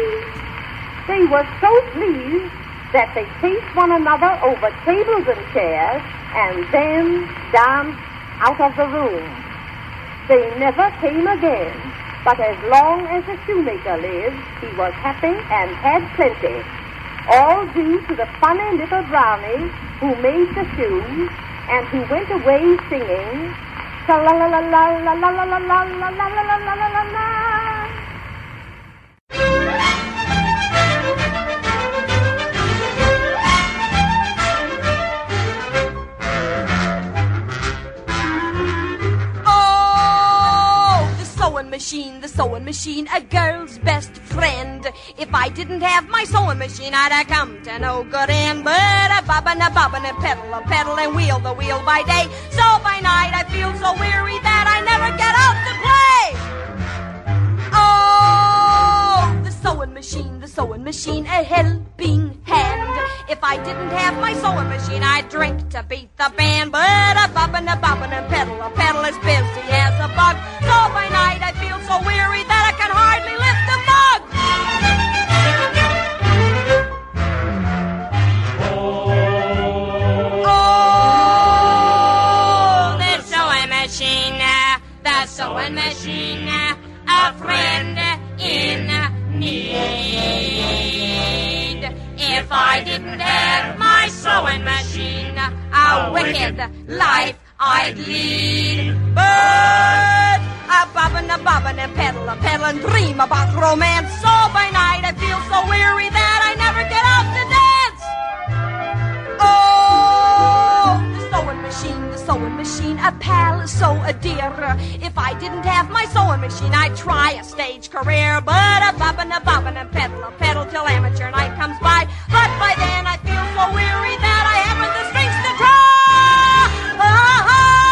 They were so pleased that they chased one another over tables and chairs and then danced out of the room. They never came again, but as long as the shoemaker lived, he was happy and had plenty, all due to the funny little brownies who made the shoes and who went away singing, "La la la la la la la la la la la la la la la la." Machine, the sewing machine, a girl's best friend. If I didn't have my sewing machine, I'd have come to no good end. But a bobbin, a bobbin, and pedal, a pedal, and wheel the wheel by day. So by night I feel so weary that I never get out to play. Oh, the sewing machine, the sewing machine, a helping hand. If I didn't have my sewing machine, I'd drink to beat the band. But a bobbin, a bobbin, and pedal, a pedal, as busy as a bug. So by night I feel so weary that I can hardly lift a mug. Oh, oh the sewing machine, the sewing machine, a friend in need. If I didn't have my sewing machine, a wicked life I'd lead. But a bobbin, a bobbin, and pedal, a pedal, and dream about romance. So by night I feel so weary that I never get out to dance. pal is so a dear. If I didn't have my sewing machine, I'd try a stage career. But a bobbin' a bobbin' and pedal a pedal till amateur night comes by. But by then I feel so weary that I haven't the strength to try. Oh, oh,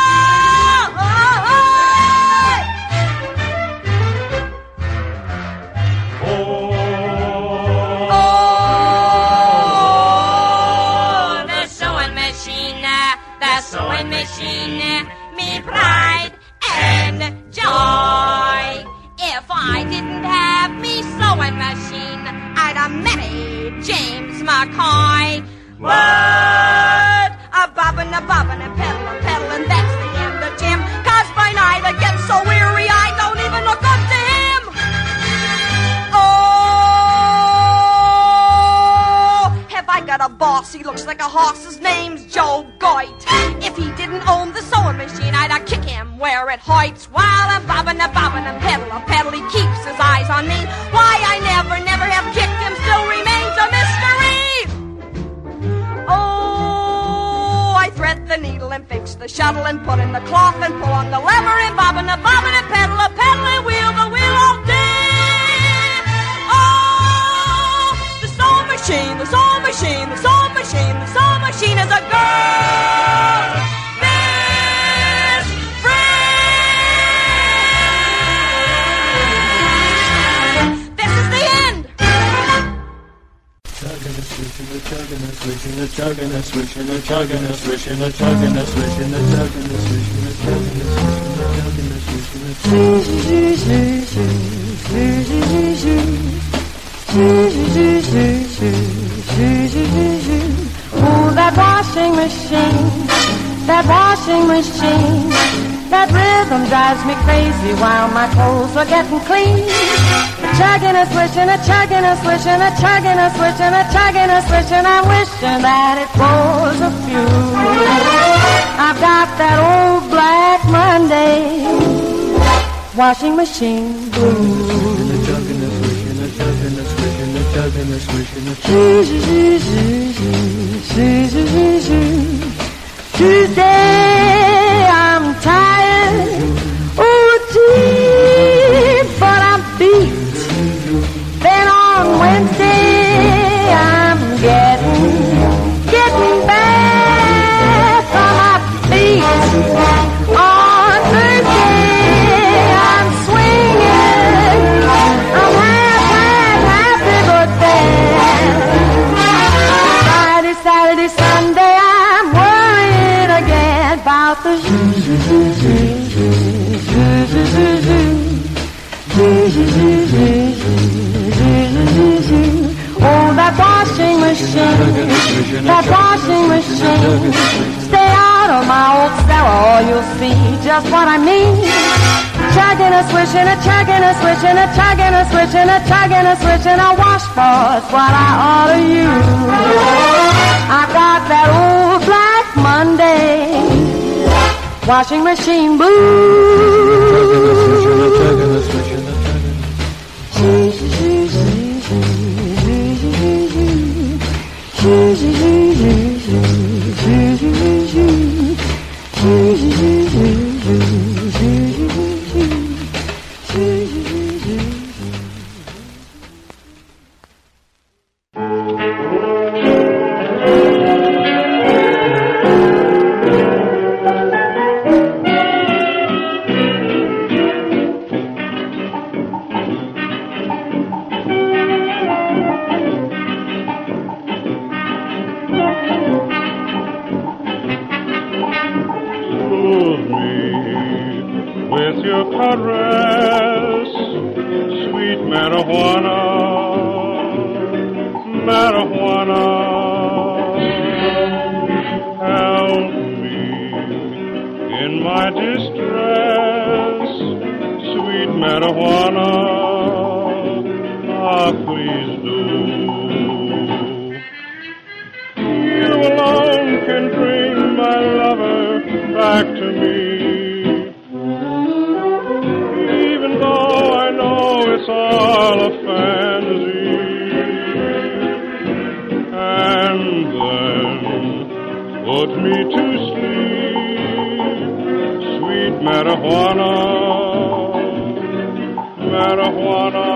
oh, oh. Oh, the sewing machine, the sewing machine, me pride and joy. If I didn't have me sewing machine, I'd have married James McCoy. What? A bobbin', a bobbin', and pedal, a pedal, and that's the end of Jim. Cause by night I get so weary I don't even look up to him. Oh, have I got a boss? He looks like a horse. His name's Joe Goit. If he didn't own the sewing machine, I'd a kick him where it hurts. While I'm bobbin', a bobbin', and pedal, a pedal, he keeps his eyes on me. Why I never, never have kicked him still remains a mystery. Oh, I thread the needle and fix the shuttle and put in the cloth and pull on the lever and bobbin' a bobbin' and pedal a pedal and wheel the wheel all day. Oh, the sewing machine, the sewing machine, the sewing machine, the sewing machine is a girl. Swishing a chugging a swishing a chugging a swishing a chugging a swishing a chugging a swishing a chugging a swishing a chugging a swishing a swishing a chugging a Oh, that washing machine, that washing machine, that rhythm drives me crazy while my clothes are getting clean. Chugging a swishing a chugging a swishing a chugging a swishing a chugging a swishing. I'm wishing that it was a few. I've got that old black Monday washing machine blues. chugging a swishing a chugging a swishing a chugging a swishing a chugging. Tuesday I'm tired, oh gee, but I'm beat. Then on Wednesday I'm getting, getting back on my feet. On Thursday I'm swinging, I'm half, half, happy but bad. Friday, Saturday, Sunday I'm worried again about the zoo, zoo, zoo, zoo, zoo, zoo, zoo. Oh, that washing machine, that washing machine. Stay out of my old cellar or you'll see just what I mean. Chugging a swishing, a chugging a swishing, a chugging a swishing, a chugging a swishing. A washboard's what I ought to use. I've got that old black Monday washing machine blues. marijuana, marijuana.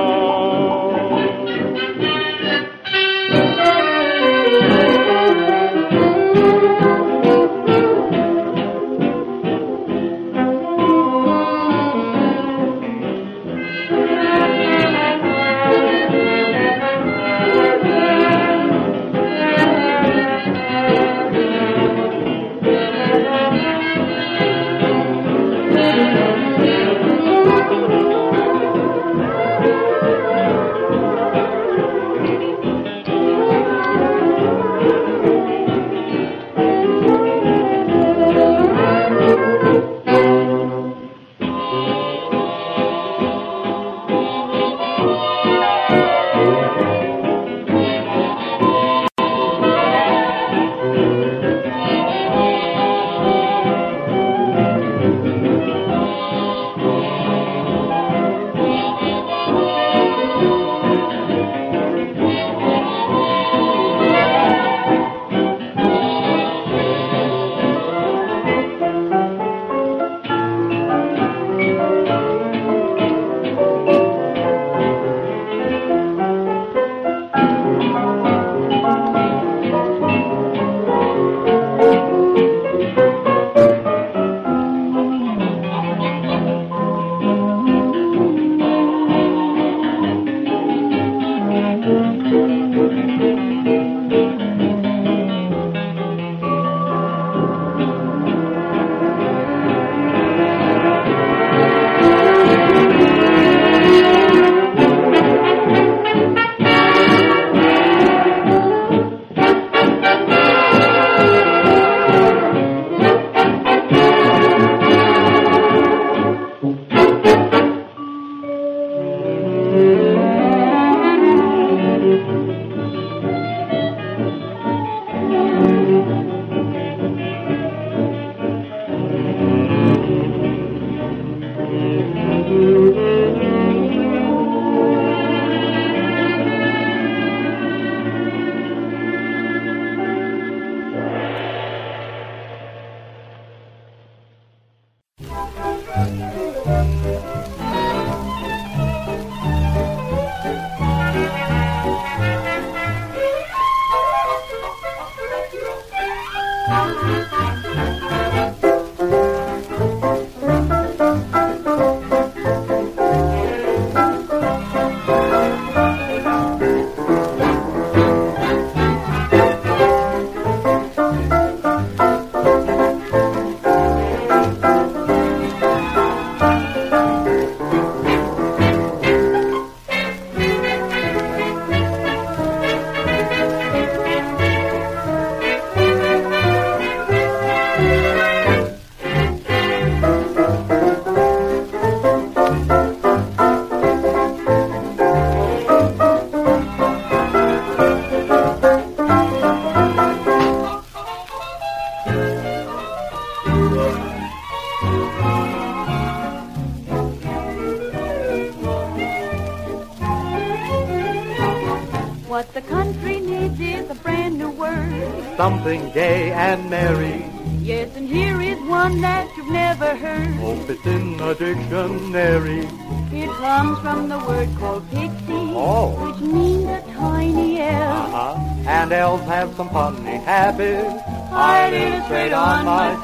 What the country needs is a brand new word. Something gay and merry. Yes, and here is one that you've never heard. Hope it's in the dictionary. It comes from the word called pixie, Oh. which means a tiny elf. Uh-huh. And elves have some funny habits. I'll illustrate on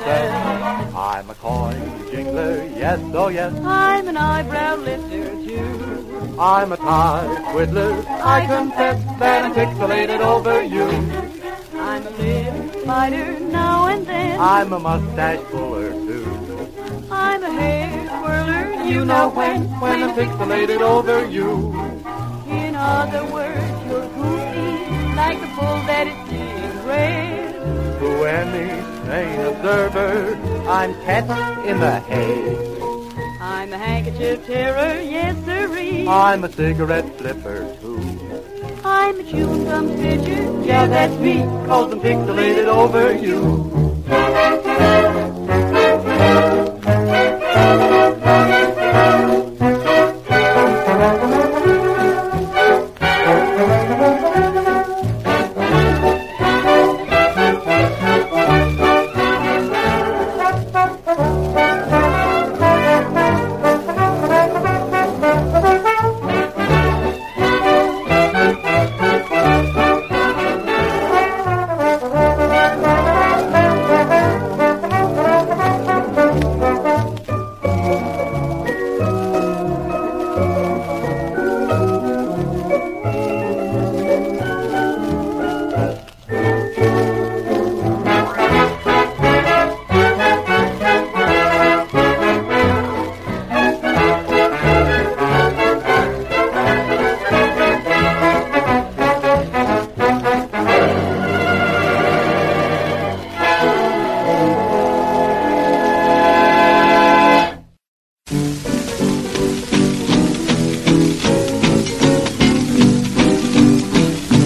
myself. I'm a coin jingler, yes, oh yes. I'm an eyebrow lifter, too. I'm a tie twiddler. I confess that I'm pixelated over you. I'm a lip spider now and then. I'm a mustache puller, too. I'm a hair twirler, You know when, when I'm pixelated over you. In other words, you're goofy, like the bull that is seeing red. To any sane observer, I'm cat in the hay. I'm a handkerchief terror, yes sirree. I'm a cigarette flipper, too. I'm a chewing gum stitcher, Yeah, that's me, cause I'm pixelated over you.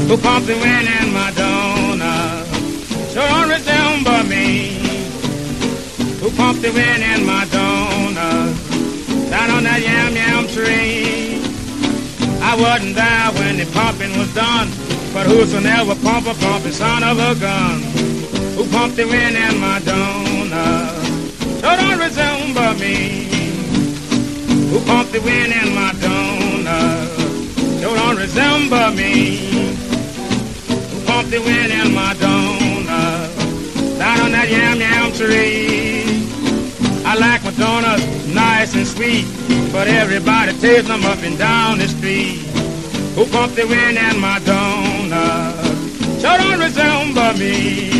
who pumped the wind in my donut. Sure don't resemble me, who pumped the wind in my donut. Down on that yam yam tree, I wasn't there when the pumping was done, but whosoever pump a pump is son of a gun, who pumped the wind in my donut. Sure don't resemble me, who pumped the wind in my donut. Sure don't resemble me, who pumped the wind in my donut. Down on that yam yam tree, I like my donuts nice and sweet, but everybody tastes them up and down the street. Who pumped the wind in my donut? Sure don't resemble me.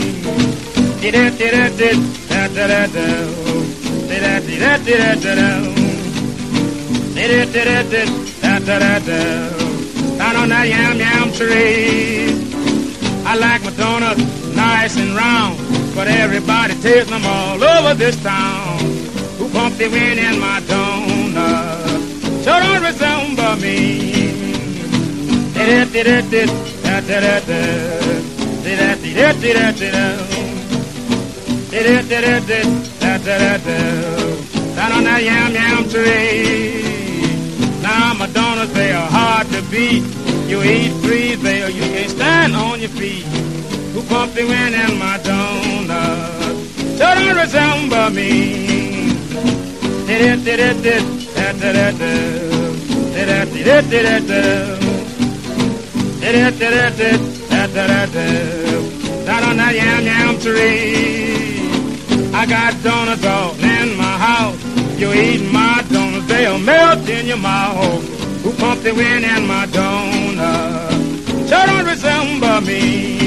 Down on that yam yam tree, I like my donuts nice and round, but everybody tastes them all over this town. Who pumped the wind in my donut? Sure don't resemble me. Down on that yam yam tree, now my donuts, they are hard to beat. You eat three, they you can't stand on your feet. Who pumped the wind in my donut? Sure don't resemble me. Down on that yam yam tree, I got donuts all in my house. You eat my donuts, they'll melt in your mouth. Who pumped the wind in my donut? Sure don't resemble me.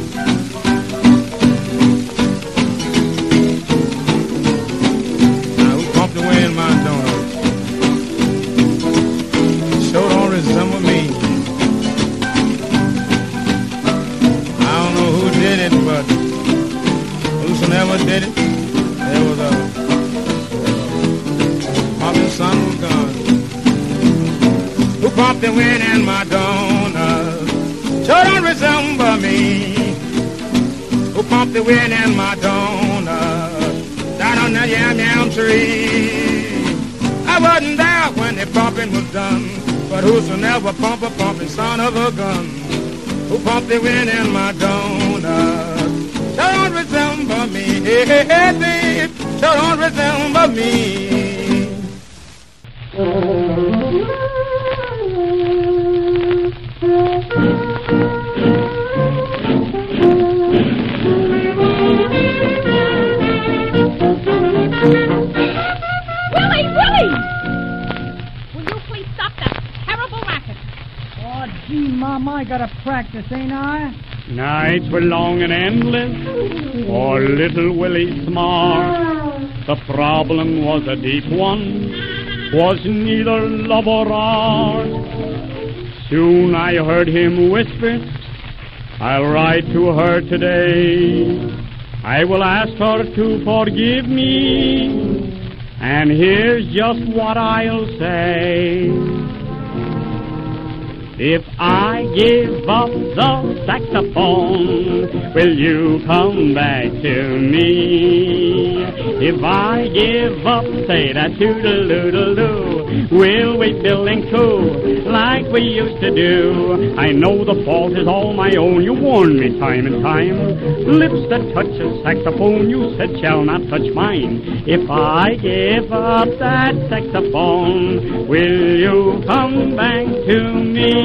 Now who pumped the wind in my donut? Sure don't resemble me. I don't know who did it, but whosoever did it, there was a pumping sun was gone. Who pumped the wind in my donut? Sure don't resemble me. Who pumped the wind in my donut? Down on that yam yam tree, I wasn't there when the pumping was done, but whosoever pump a pumping son of a gun, who pumped the wind in my donut? Sure don't resemble me. Hey, hey, hey, babe, sure don't resemble me. Willie, Willie! Will you please stop that terrible racket? Oh, gee, Mom, I gotta practice, ain't I? Nights were long and endless for little Willie Smart. The problem was a deep one, was neither love or art. Soon I heard him whisper, I'll write to her today. I will ask her to forgive me, and here's just what I'll say. If I give up the saxophone, will you come back to me? If I give up, say that toodle-oodle-doo, will we build and coo like we used to do? I know the fault is all my own, you warned me time and time. Lips that touch a saxophone, you said shall not touch mine. If I give up that saxophone, will you come back to me?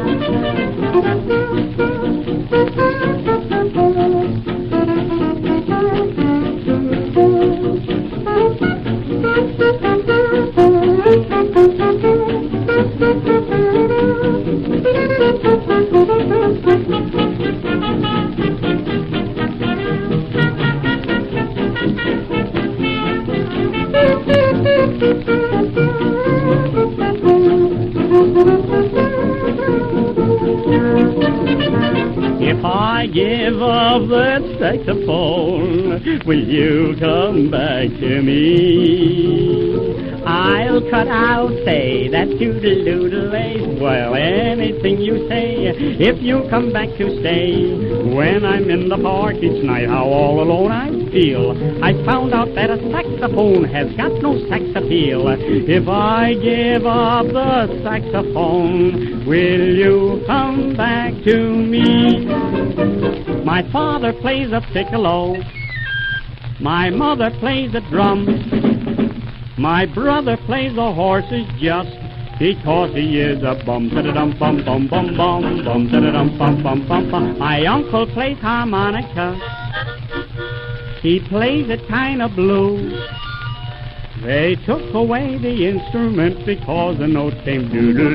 If I give up that saxophone, will you come back to me? I'll cut out, say, that doodle-doodle-ay. Well, anything you say, If you come back to stay, when I'm in the park each night, how all alone I feel. I found out that a saxophone has got no sax appeal. If I give up the saxophone, will you come back to me? My father plays a piccolo. My mother plays a drum. My brother plays the horses just because he is a bum, da-da-dum, bum, bum, bum, bum, bum, da-da-dum, bum, bum, bum, bum. My uncle plays harmonica. He plays it kind of blue. They took away the instrument because the note came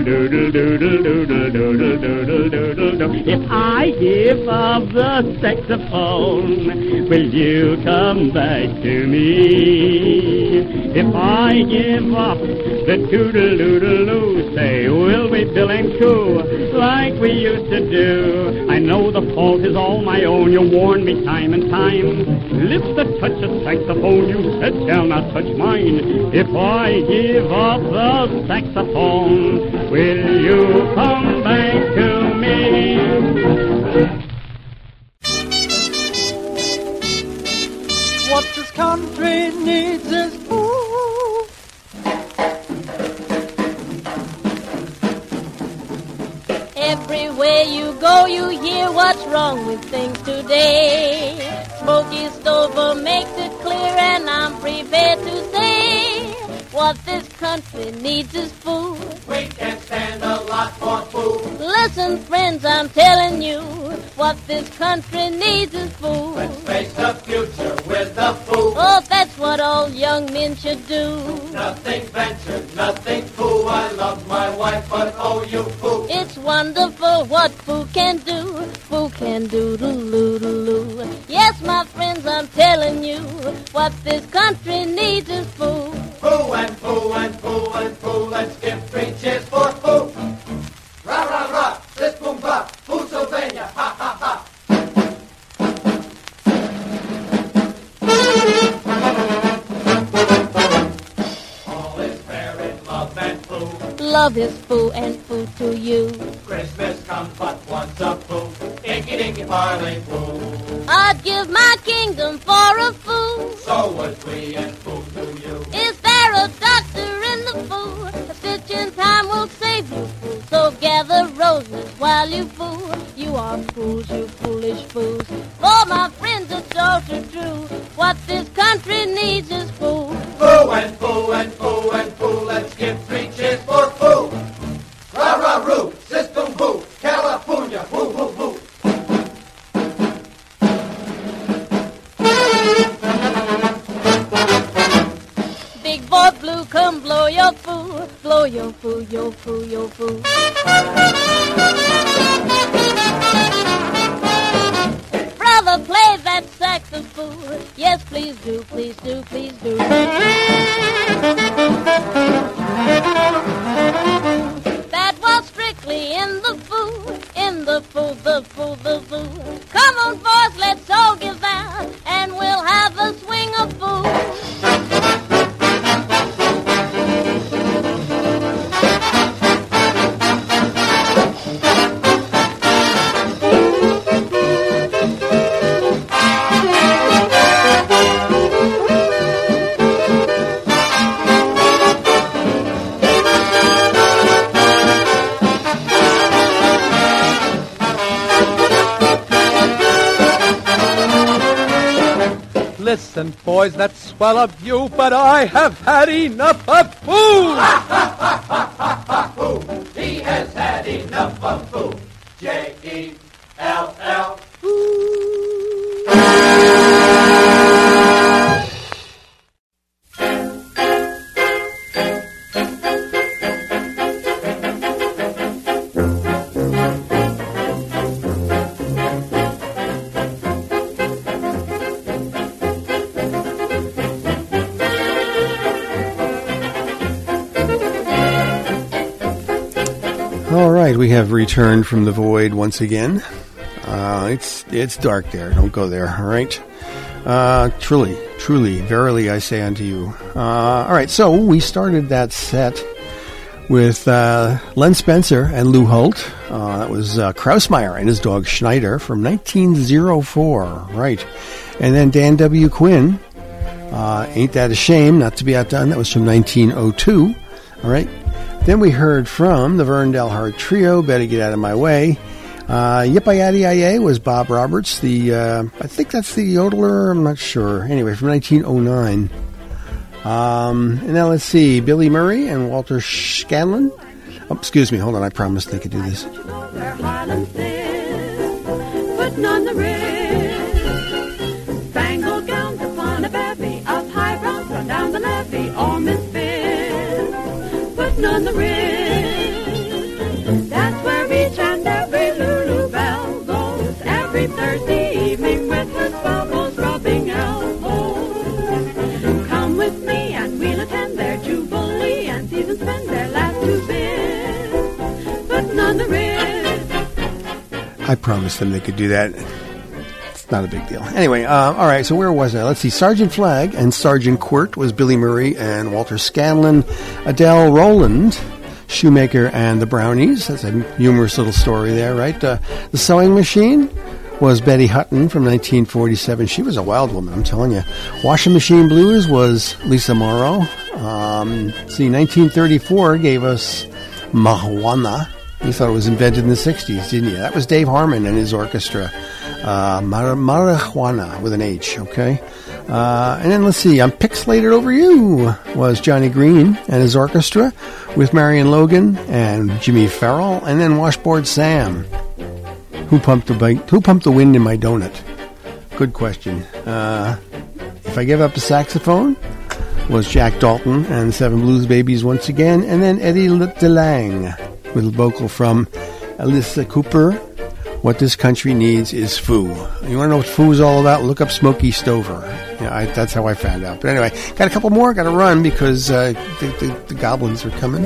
doo-doo-doo-doo-doo-doo-doo-doo-doo-doo-doo-doo-doo. If I give up the saxophone, will you come back to me? If I give up the toodle-doodle-doo, say, will we bill and coo like we used to do? I know the fault is all my own. You warned me time and time. Lips that touch a saxophone, you said, shall not touch mine. If I give up the saxophone, will you come back to me? What this country needs is food. Everywhere you go, you hear what's wrong with things today. Smoky Stover makes it clear, and I'm prepared to say what this country needs is food. We can't stand a lot for food. Listen, friends, I'm telling you, what this country needs is food. Let's face the future with the food. Oh, that's what all young men should do. Nothing venture, nothing fool. I love my wife, but oh, you fool. It's wonderful what food can do. Food can do do-loo-doo-loo. Yes, my friends, I'm telling you, what this country needs is food. Foo and foo and foo and foo. Let's give three cheers for foo. Rah, rah, rah. This boom bop. Pennsylvania. Ha, ha, ha. All is fair in love and food. Love is food and food to you. Christmas comes but once a foo. Inky dinky parley foo. I'd give my kingdom for a fool. So would we and fool to you. Is there a doctor in the fool? A stitch in time will save you, fool. So gather roses while you fool. You are fools, you foolish fools. For my friends, it's all too true. What this country needs is food. Foo and foo and foo and foo. Let's give three cheers for foo. Rah, rah, roo. System boo. California. Woo, woo, woo. Big boy blue, come blow your foo. Blow your foo, your foo, your foo. Brother, play that saxophone. Yes, please do, please do, please do. That was strictly in the foo, in the foo, the foo, the foo. Come on, boys, let's all give out, and we'll have a swing of foo. Listen, boys, that's swell of you, but I have had enough of food. Ha, ha, ha, ha, ha, ha, food. He has had enough of food. J E L L. All right, we have returned from the void once again. Uh, it's it's dark there. Don't go there. All right. Uh, truly, truly, verily, I say unto you. Uh, all right. So we started that set with uh, Len Spencer and Lou Holt. Uh, that was uh, Krausmeyer and his dog Schneider from nineteen oh four, right. And then Dan W. Quinn, uh, Ain't That a Shame Not to Be Outdone. That was from nineteen oh two, all right. Then we heard from the Vern Delhart Trio, Better Get Out of My Way. Uh, Yippee-Yaddy-Yay was Bob Roberts, the, uh, I think that's the yodeler, I'm not sure. Anyway, from nineteen oh nine. Um, and now let's see, Billy Murray and Walter Scanlon. Oh, excuse me, hold on, I promised they could do this. Putting on the wrist, spangled gowns upon a bevy of high brows run down the levee, all misfits. Putting on the wrist, that's where each and every Lulu Belle goes every Thursday evening with her bubbles rubbing elbows. Come with me and we'll attend their jubilee and see them spend their last two bits. Putting on the wrist. I promised them they could do that. It's not a big deal. Anyway, uh, all right, so where was I? Let's see. Sergeant Flagg and Sergeant Quirt was Billy Murray and Walter Scanlon. Adele Rowland, Shoemaker and the Brownies. That's a humorous little story there, right? Uh, the Sewing Machine was Betty Hutton from nineteen forty-seven. She was a wild woman, I'm telling you. Washing Machine Blues was Lisa Morrow. Um, see, nineteen thirty-four gave us Marijuana. You thought it was invented in the sixties, didn't you? That was Dave Harmon and his orchestra. Uh, Mar- Marijuana with an H, okay? Uh, and then let's see, I'm Pixelated Over You was Johnny Green and his orchestra with Marion Logan and Jimmy Farrell. And then Washboard Sam. Who pumped the bite? Who pumped the wind in my donut? Good question. Uh, if I give up the saxophone was Jack Dalton and the Seven Blues Babies once again. And then Eddie DeLange with a vocal from Alyssa Cooper. What this country needs is foo. You want to know what foo is all about? Look up Smokey Stover. Yeah, I, that's how I found out. But anyway, got a couple more. Got to run because uh, the, the, the goblins are coming.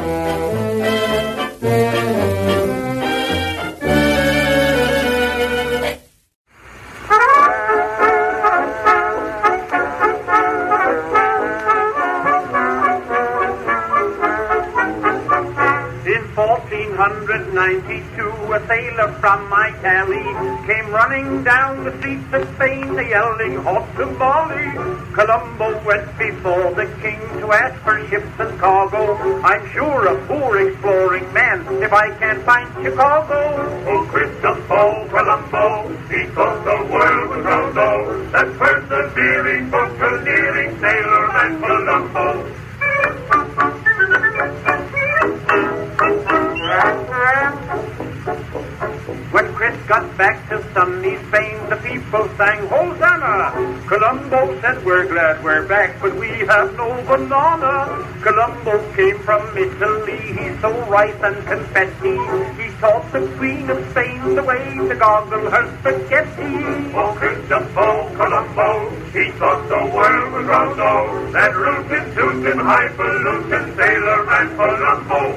fourteen ninety-two, a sailor from Italy came running down the streets of Spain, yelling hot tamale. Colombo went before the king to ask for ships and cargo. I'm sure a poor exploring man if I can't find Chicago. Oh, Christopher Colombo, he thought the world was round, oh, that persevering, buccaneering sailor and Colombo. When Chris got back to sunny Spain, the people sang Hosanna. Colombo said, we're glad we're back, but we have no banana. Colombo came from Italy, he's so rice and confetti. He taught the Queen of Spain the way to gargle her spaghetti. Oh, Christopher Colombo, he thought the world was round, oh, that rootin' tootin' highfalutin sailor and Colombo.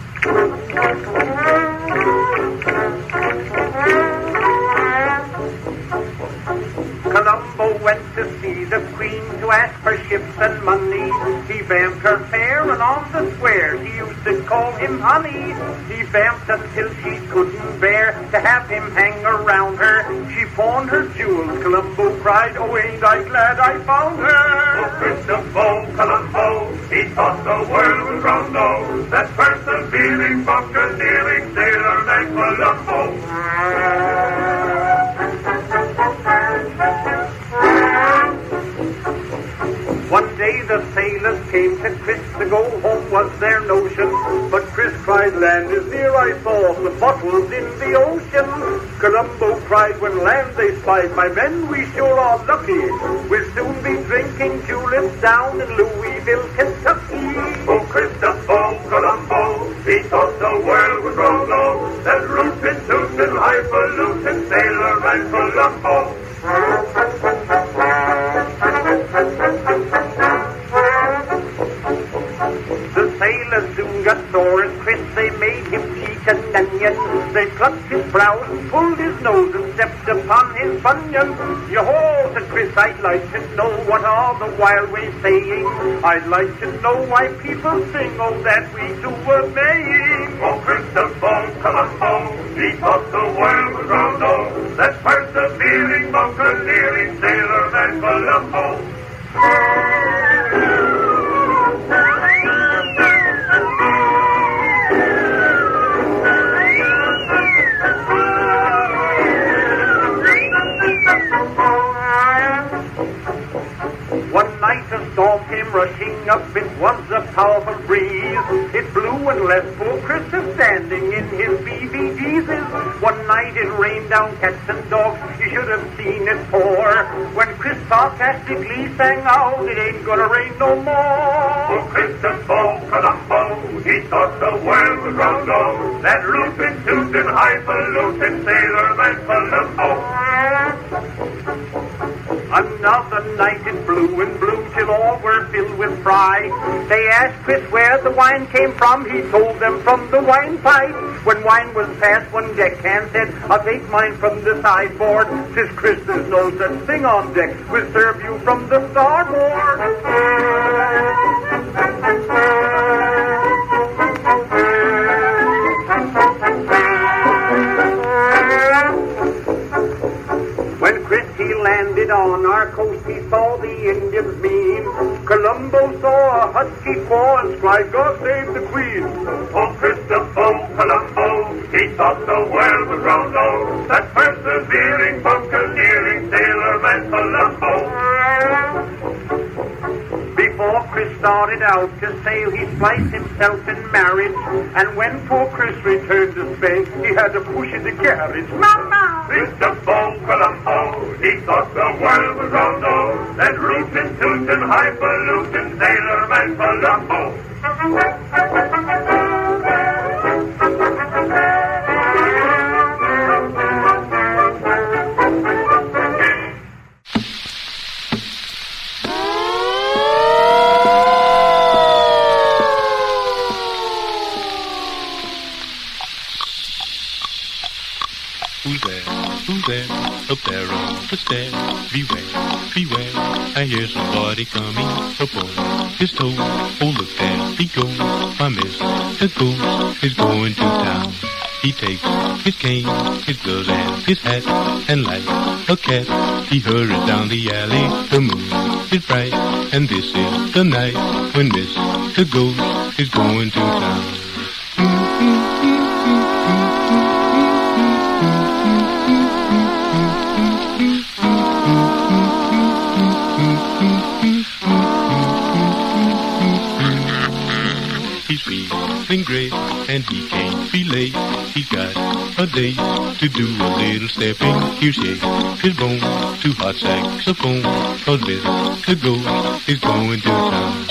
Colombo went to see the Queen to ask for ships and money. He vamped her fair and on the square she used to call him honey. He vamped until she couldn't bear to have him hang around her. She pawned her jewels, Colombo cried, oh ain't I glad I found her. Oh, Christopher Colombo, he thought the world was round, oh, that persevering, buccaneering sailor and Colombo. One day the sailors came to Chris to go home was their notion. But Chris cried, land is near, I saw the bottles in the ocean. Colombo cried when land they spied, my men, we sure are lucky. We'll soon be drinking tulips down in Louisville, Kentucky. Oh, Christopher Colombo, he thought the world was round, oh, that rootin' tootin' highfalutin sailor and Colombo. The sailors soon got sore at Chris, they made him cheat and onion. They clutched his blouse and pulled his nose and stepped upon his bunion. Yo-ho, said Chris, I'd like to know what all the wild ways saying. I'd like to know why people sing, oh, that we do a maying. Oh, Christopher Colombo, he thought the world was round, oh, that persevering, buccaneering sailorman Colombo. One night a storm came rushing up, it was a powerful breeze. It blew and left poor Christopher standing in his B B Gs. One night it rained down cats and dogs, you should have seen it pour. When Chris sarcastically sang out, it ain't gonna rain no more. Oh, Christopher Colombo, he thought the world was round, oh, that rootin' tootin' highfalutin sailorman Colombo. Another night it blew and blew till all were filled with fry. They asked Chris where the wine came from. He told them from the wine pipe. When wine was passed, one deckhand said, I'll take mine from the sideboard. Says Chris, there's no such thing on deck. We'll serve you from the starboard. When Chris he landed on our coast, he saw the Indians mean. Colombo saw a husky squaw and cried, God save the Queen. Oh, Christopher Colombo, he thought the world was round, oh, that persevering, buccaneering sailorman Colombo. Before Chris started out to sail, he spliced himself in marriage. And when poor Chris returned to Spain, he had to push in the carriage. Mama! Christopher Colombo, he thought the world was round, oh, that rootin' tootin' highfalutin sailorman Colombo. Who's there? Who's there? Up there on the stairs. Beware, beware, I hear somebody coming up on his toes. Oh, look there he goes, my Mister Ghost is going to town. He takes his cane, his gloves and his hat, and like a cat, he hurries down the alley. The moon is bright, and this is the night when Mister Ghost is going to town. He's feeling great, and he can't be late. He's got a date to do a little stepping. He'll shake his bone to hot saxophone, 'cause Mister Ghost is going to town.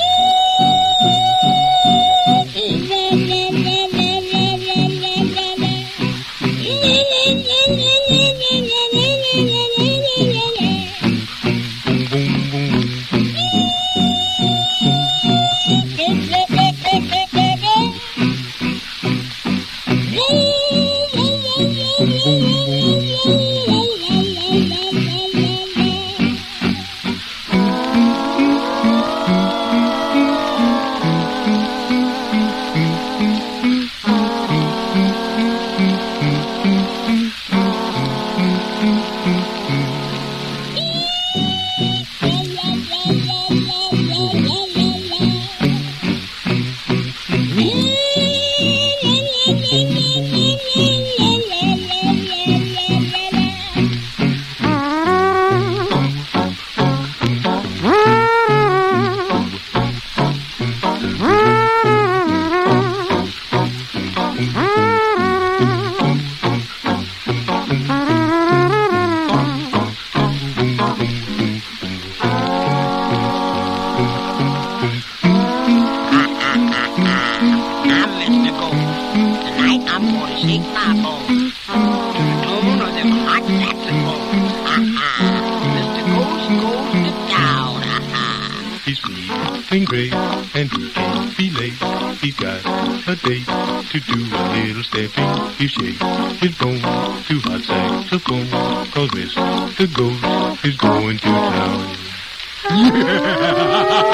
He's feeling great, and he can't be late. He's got have a date to do a little stepping. He shakes his bone to hot saxophone, cause Mister Ghost is going to town. Yeah!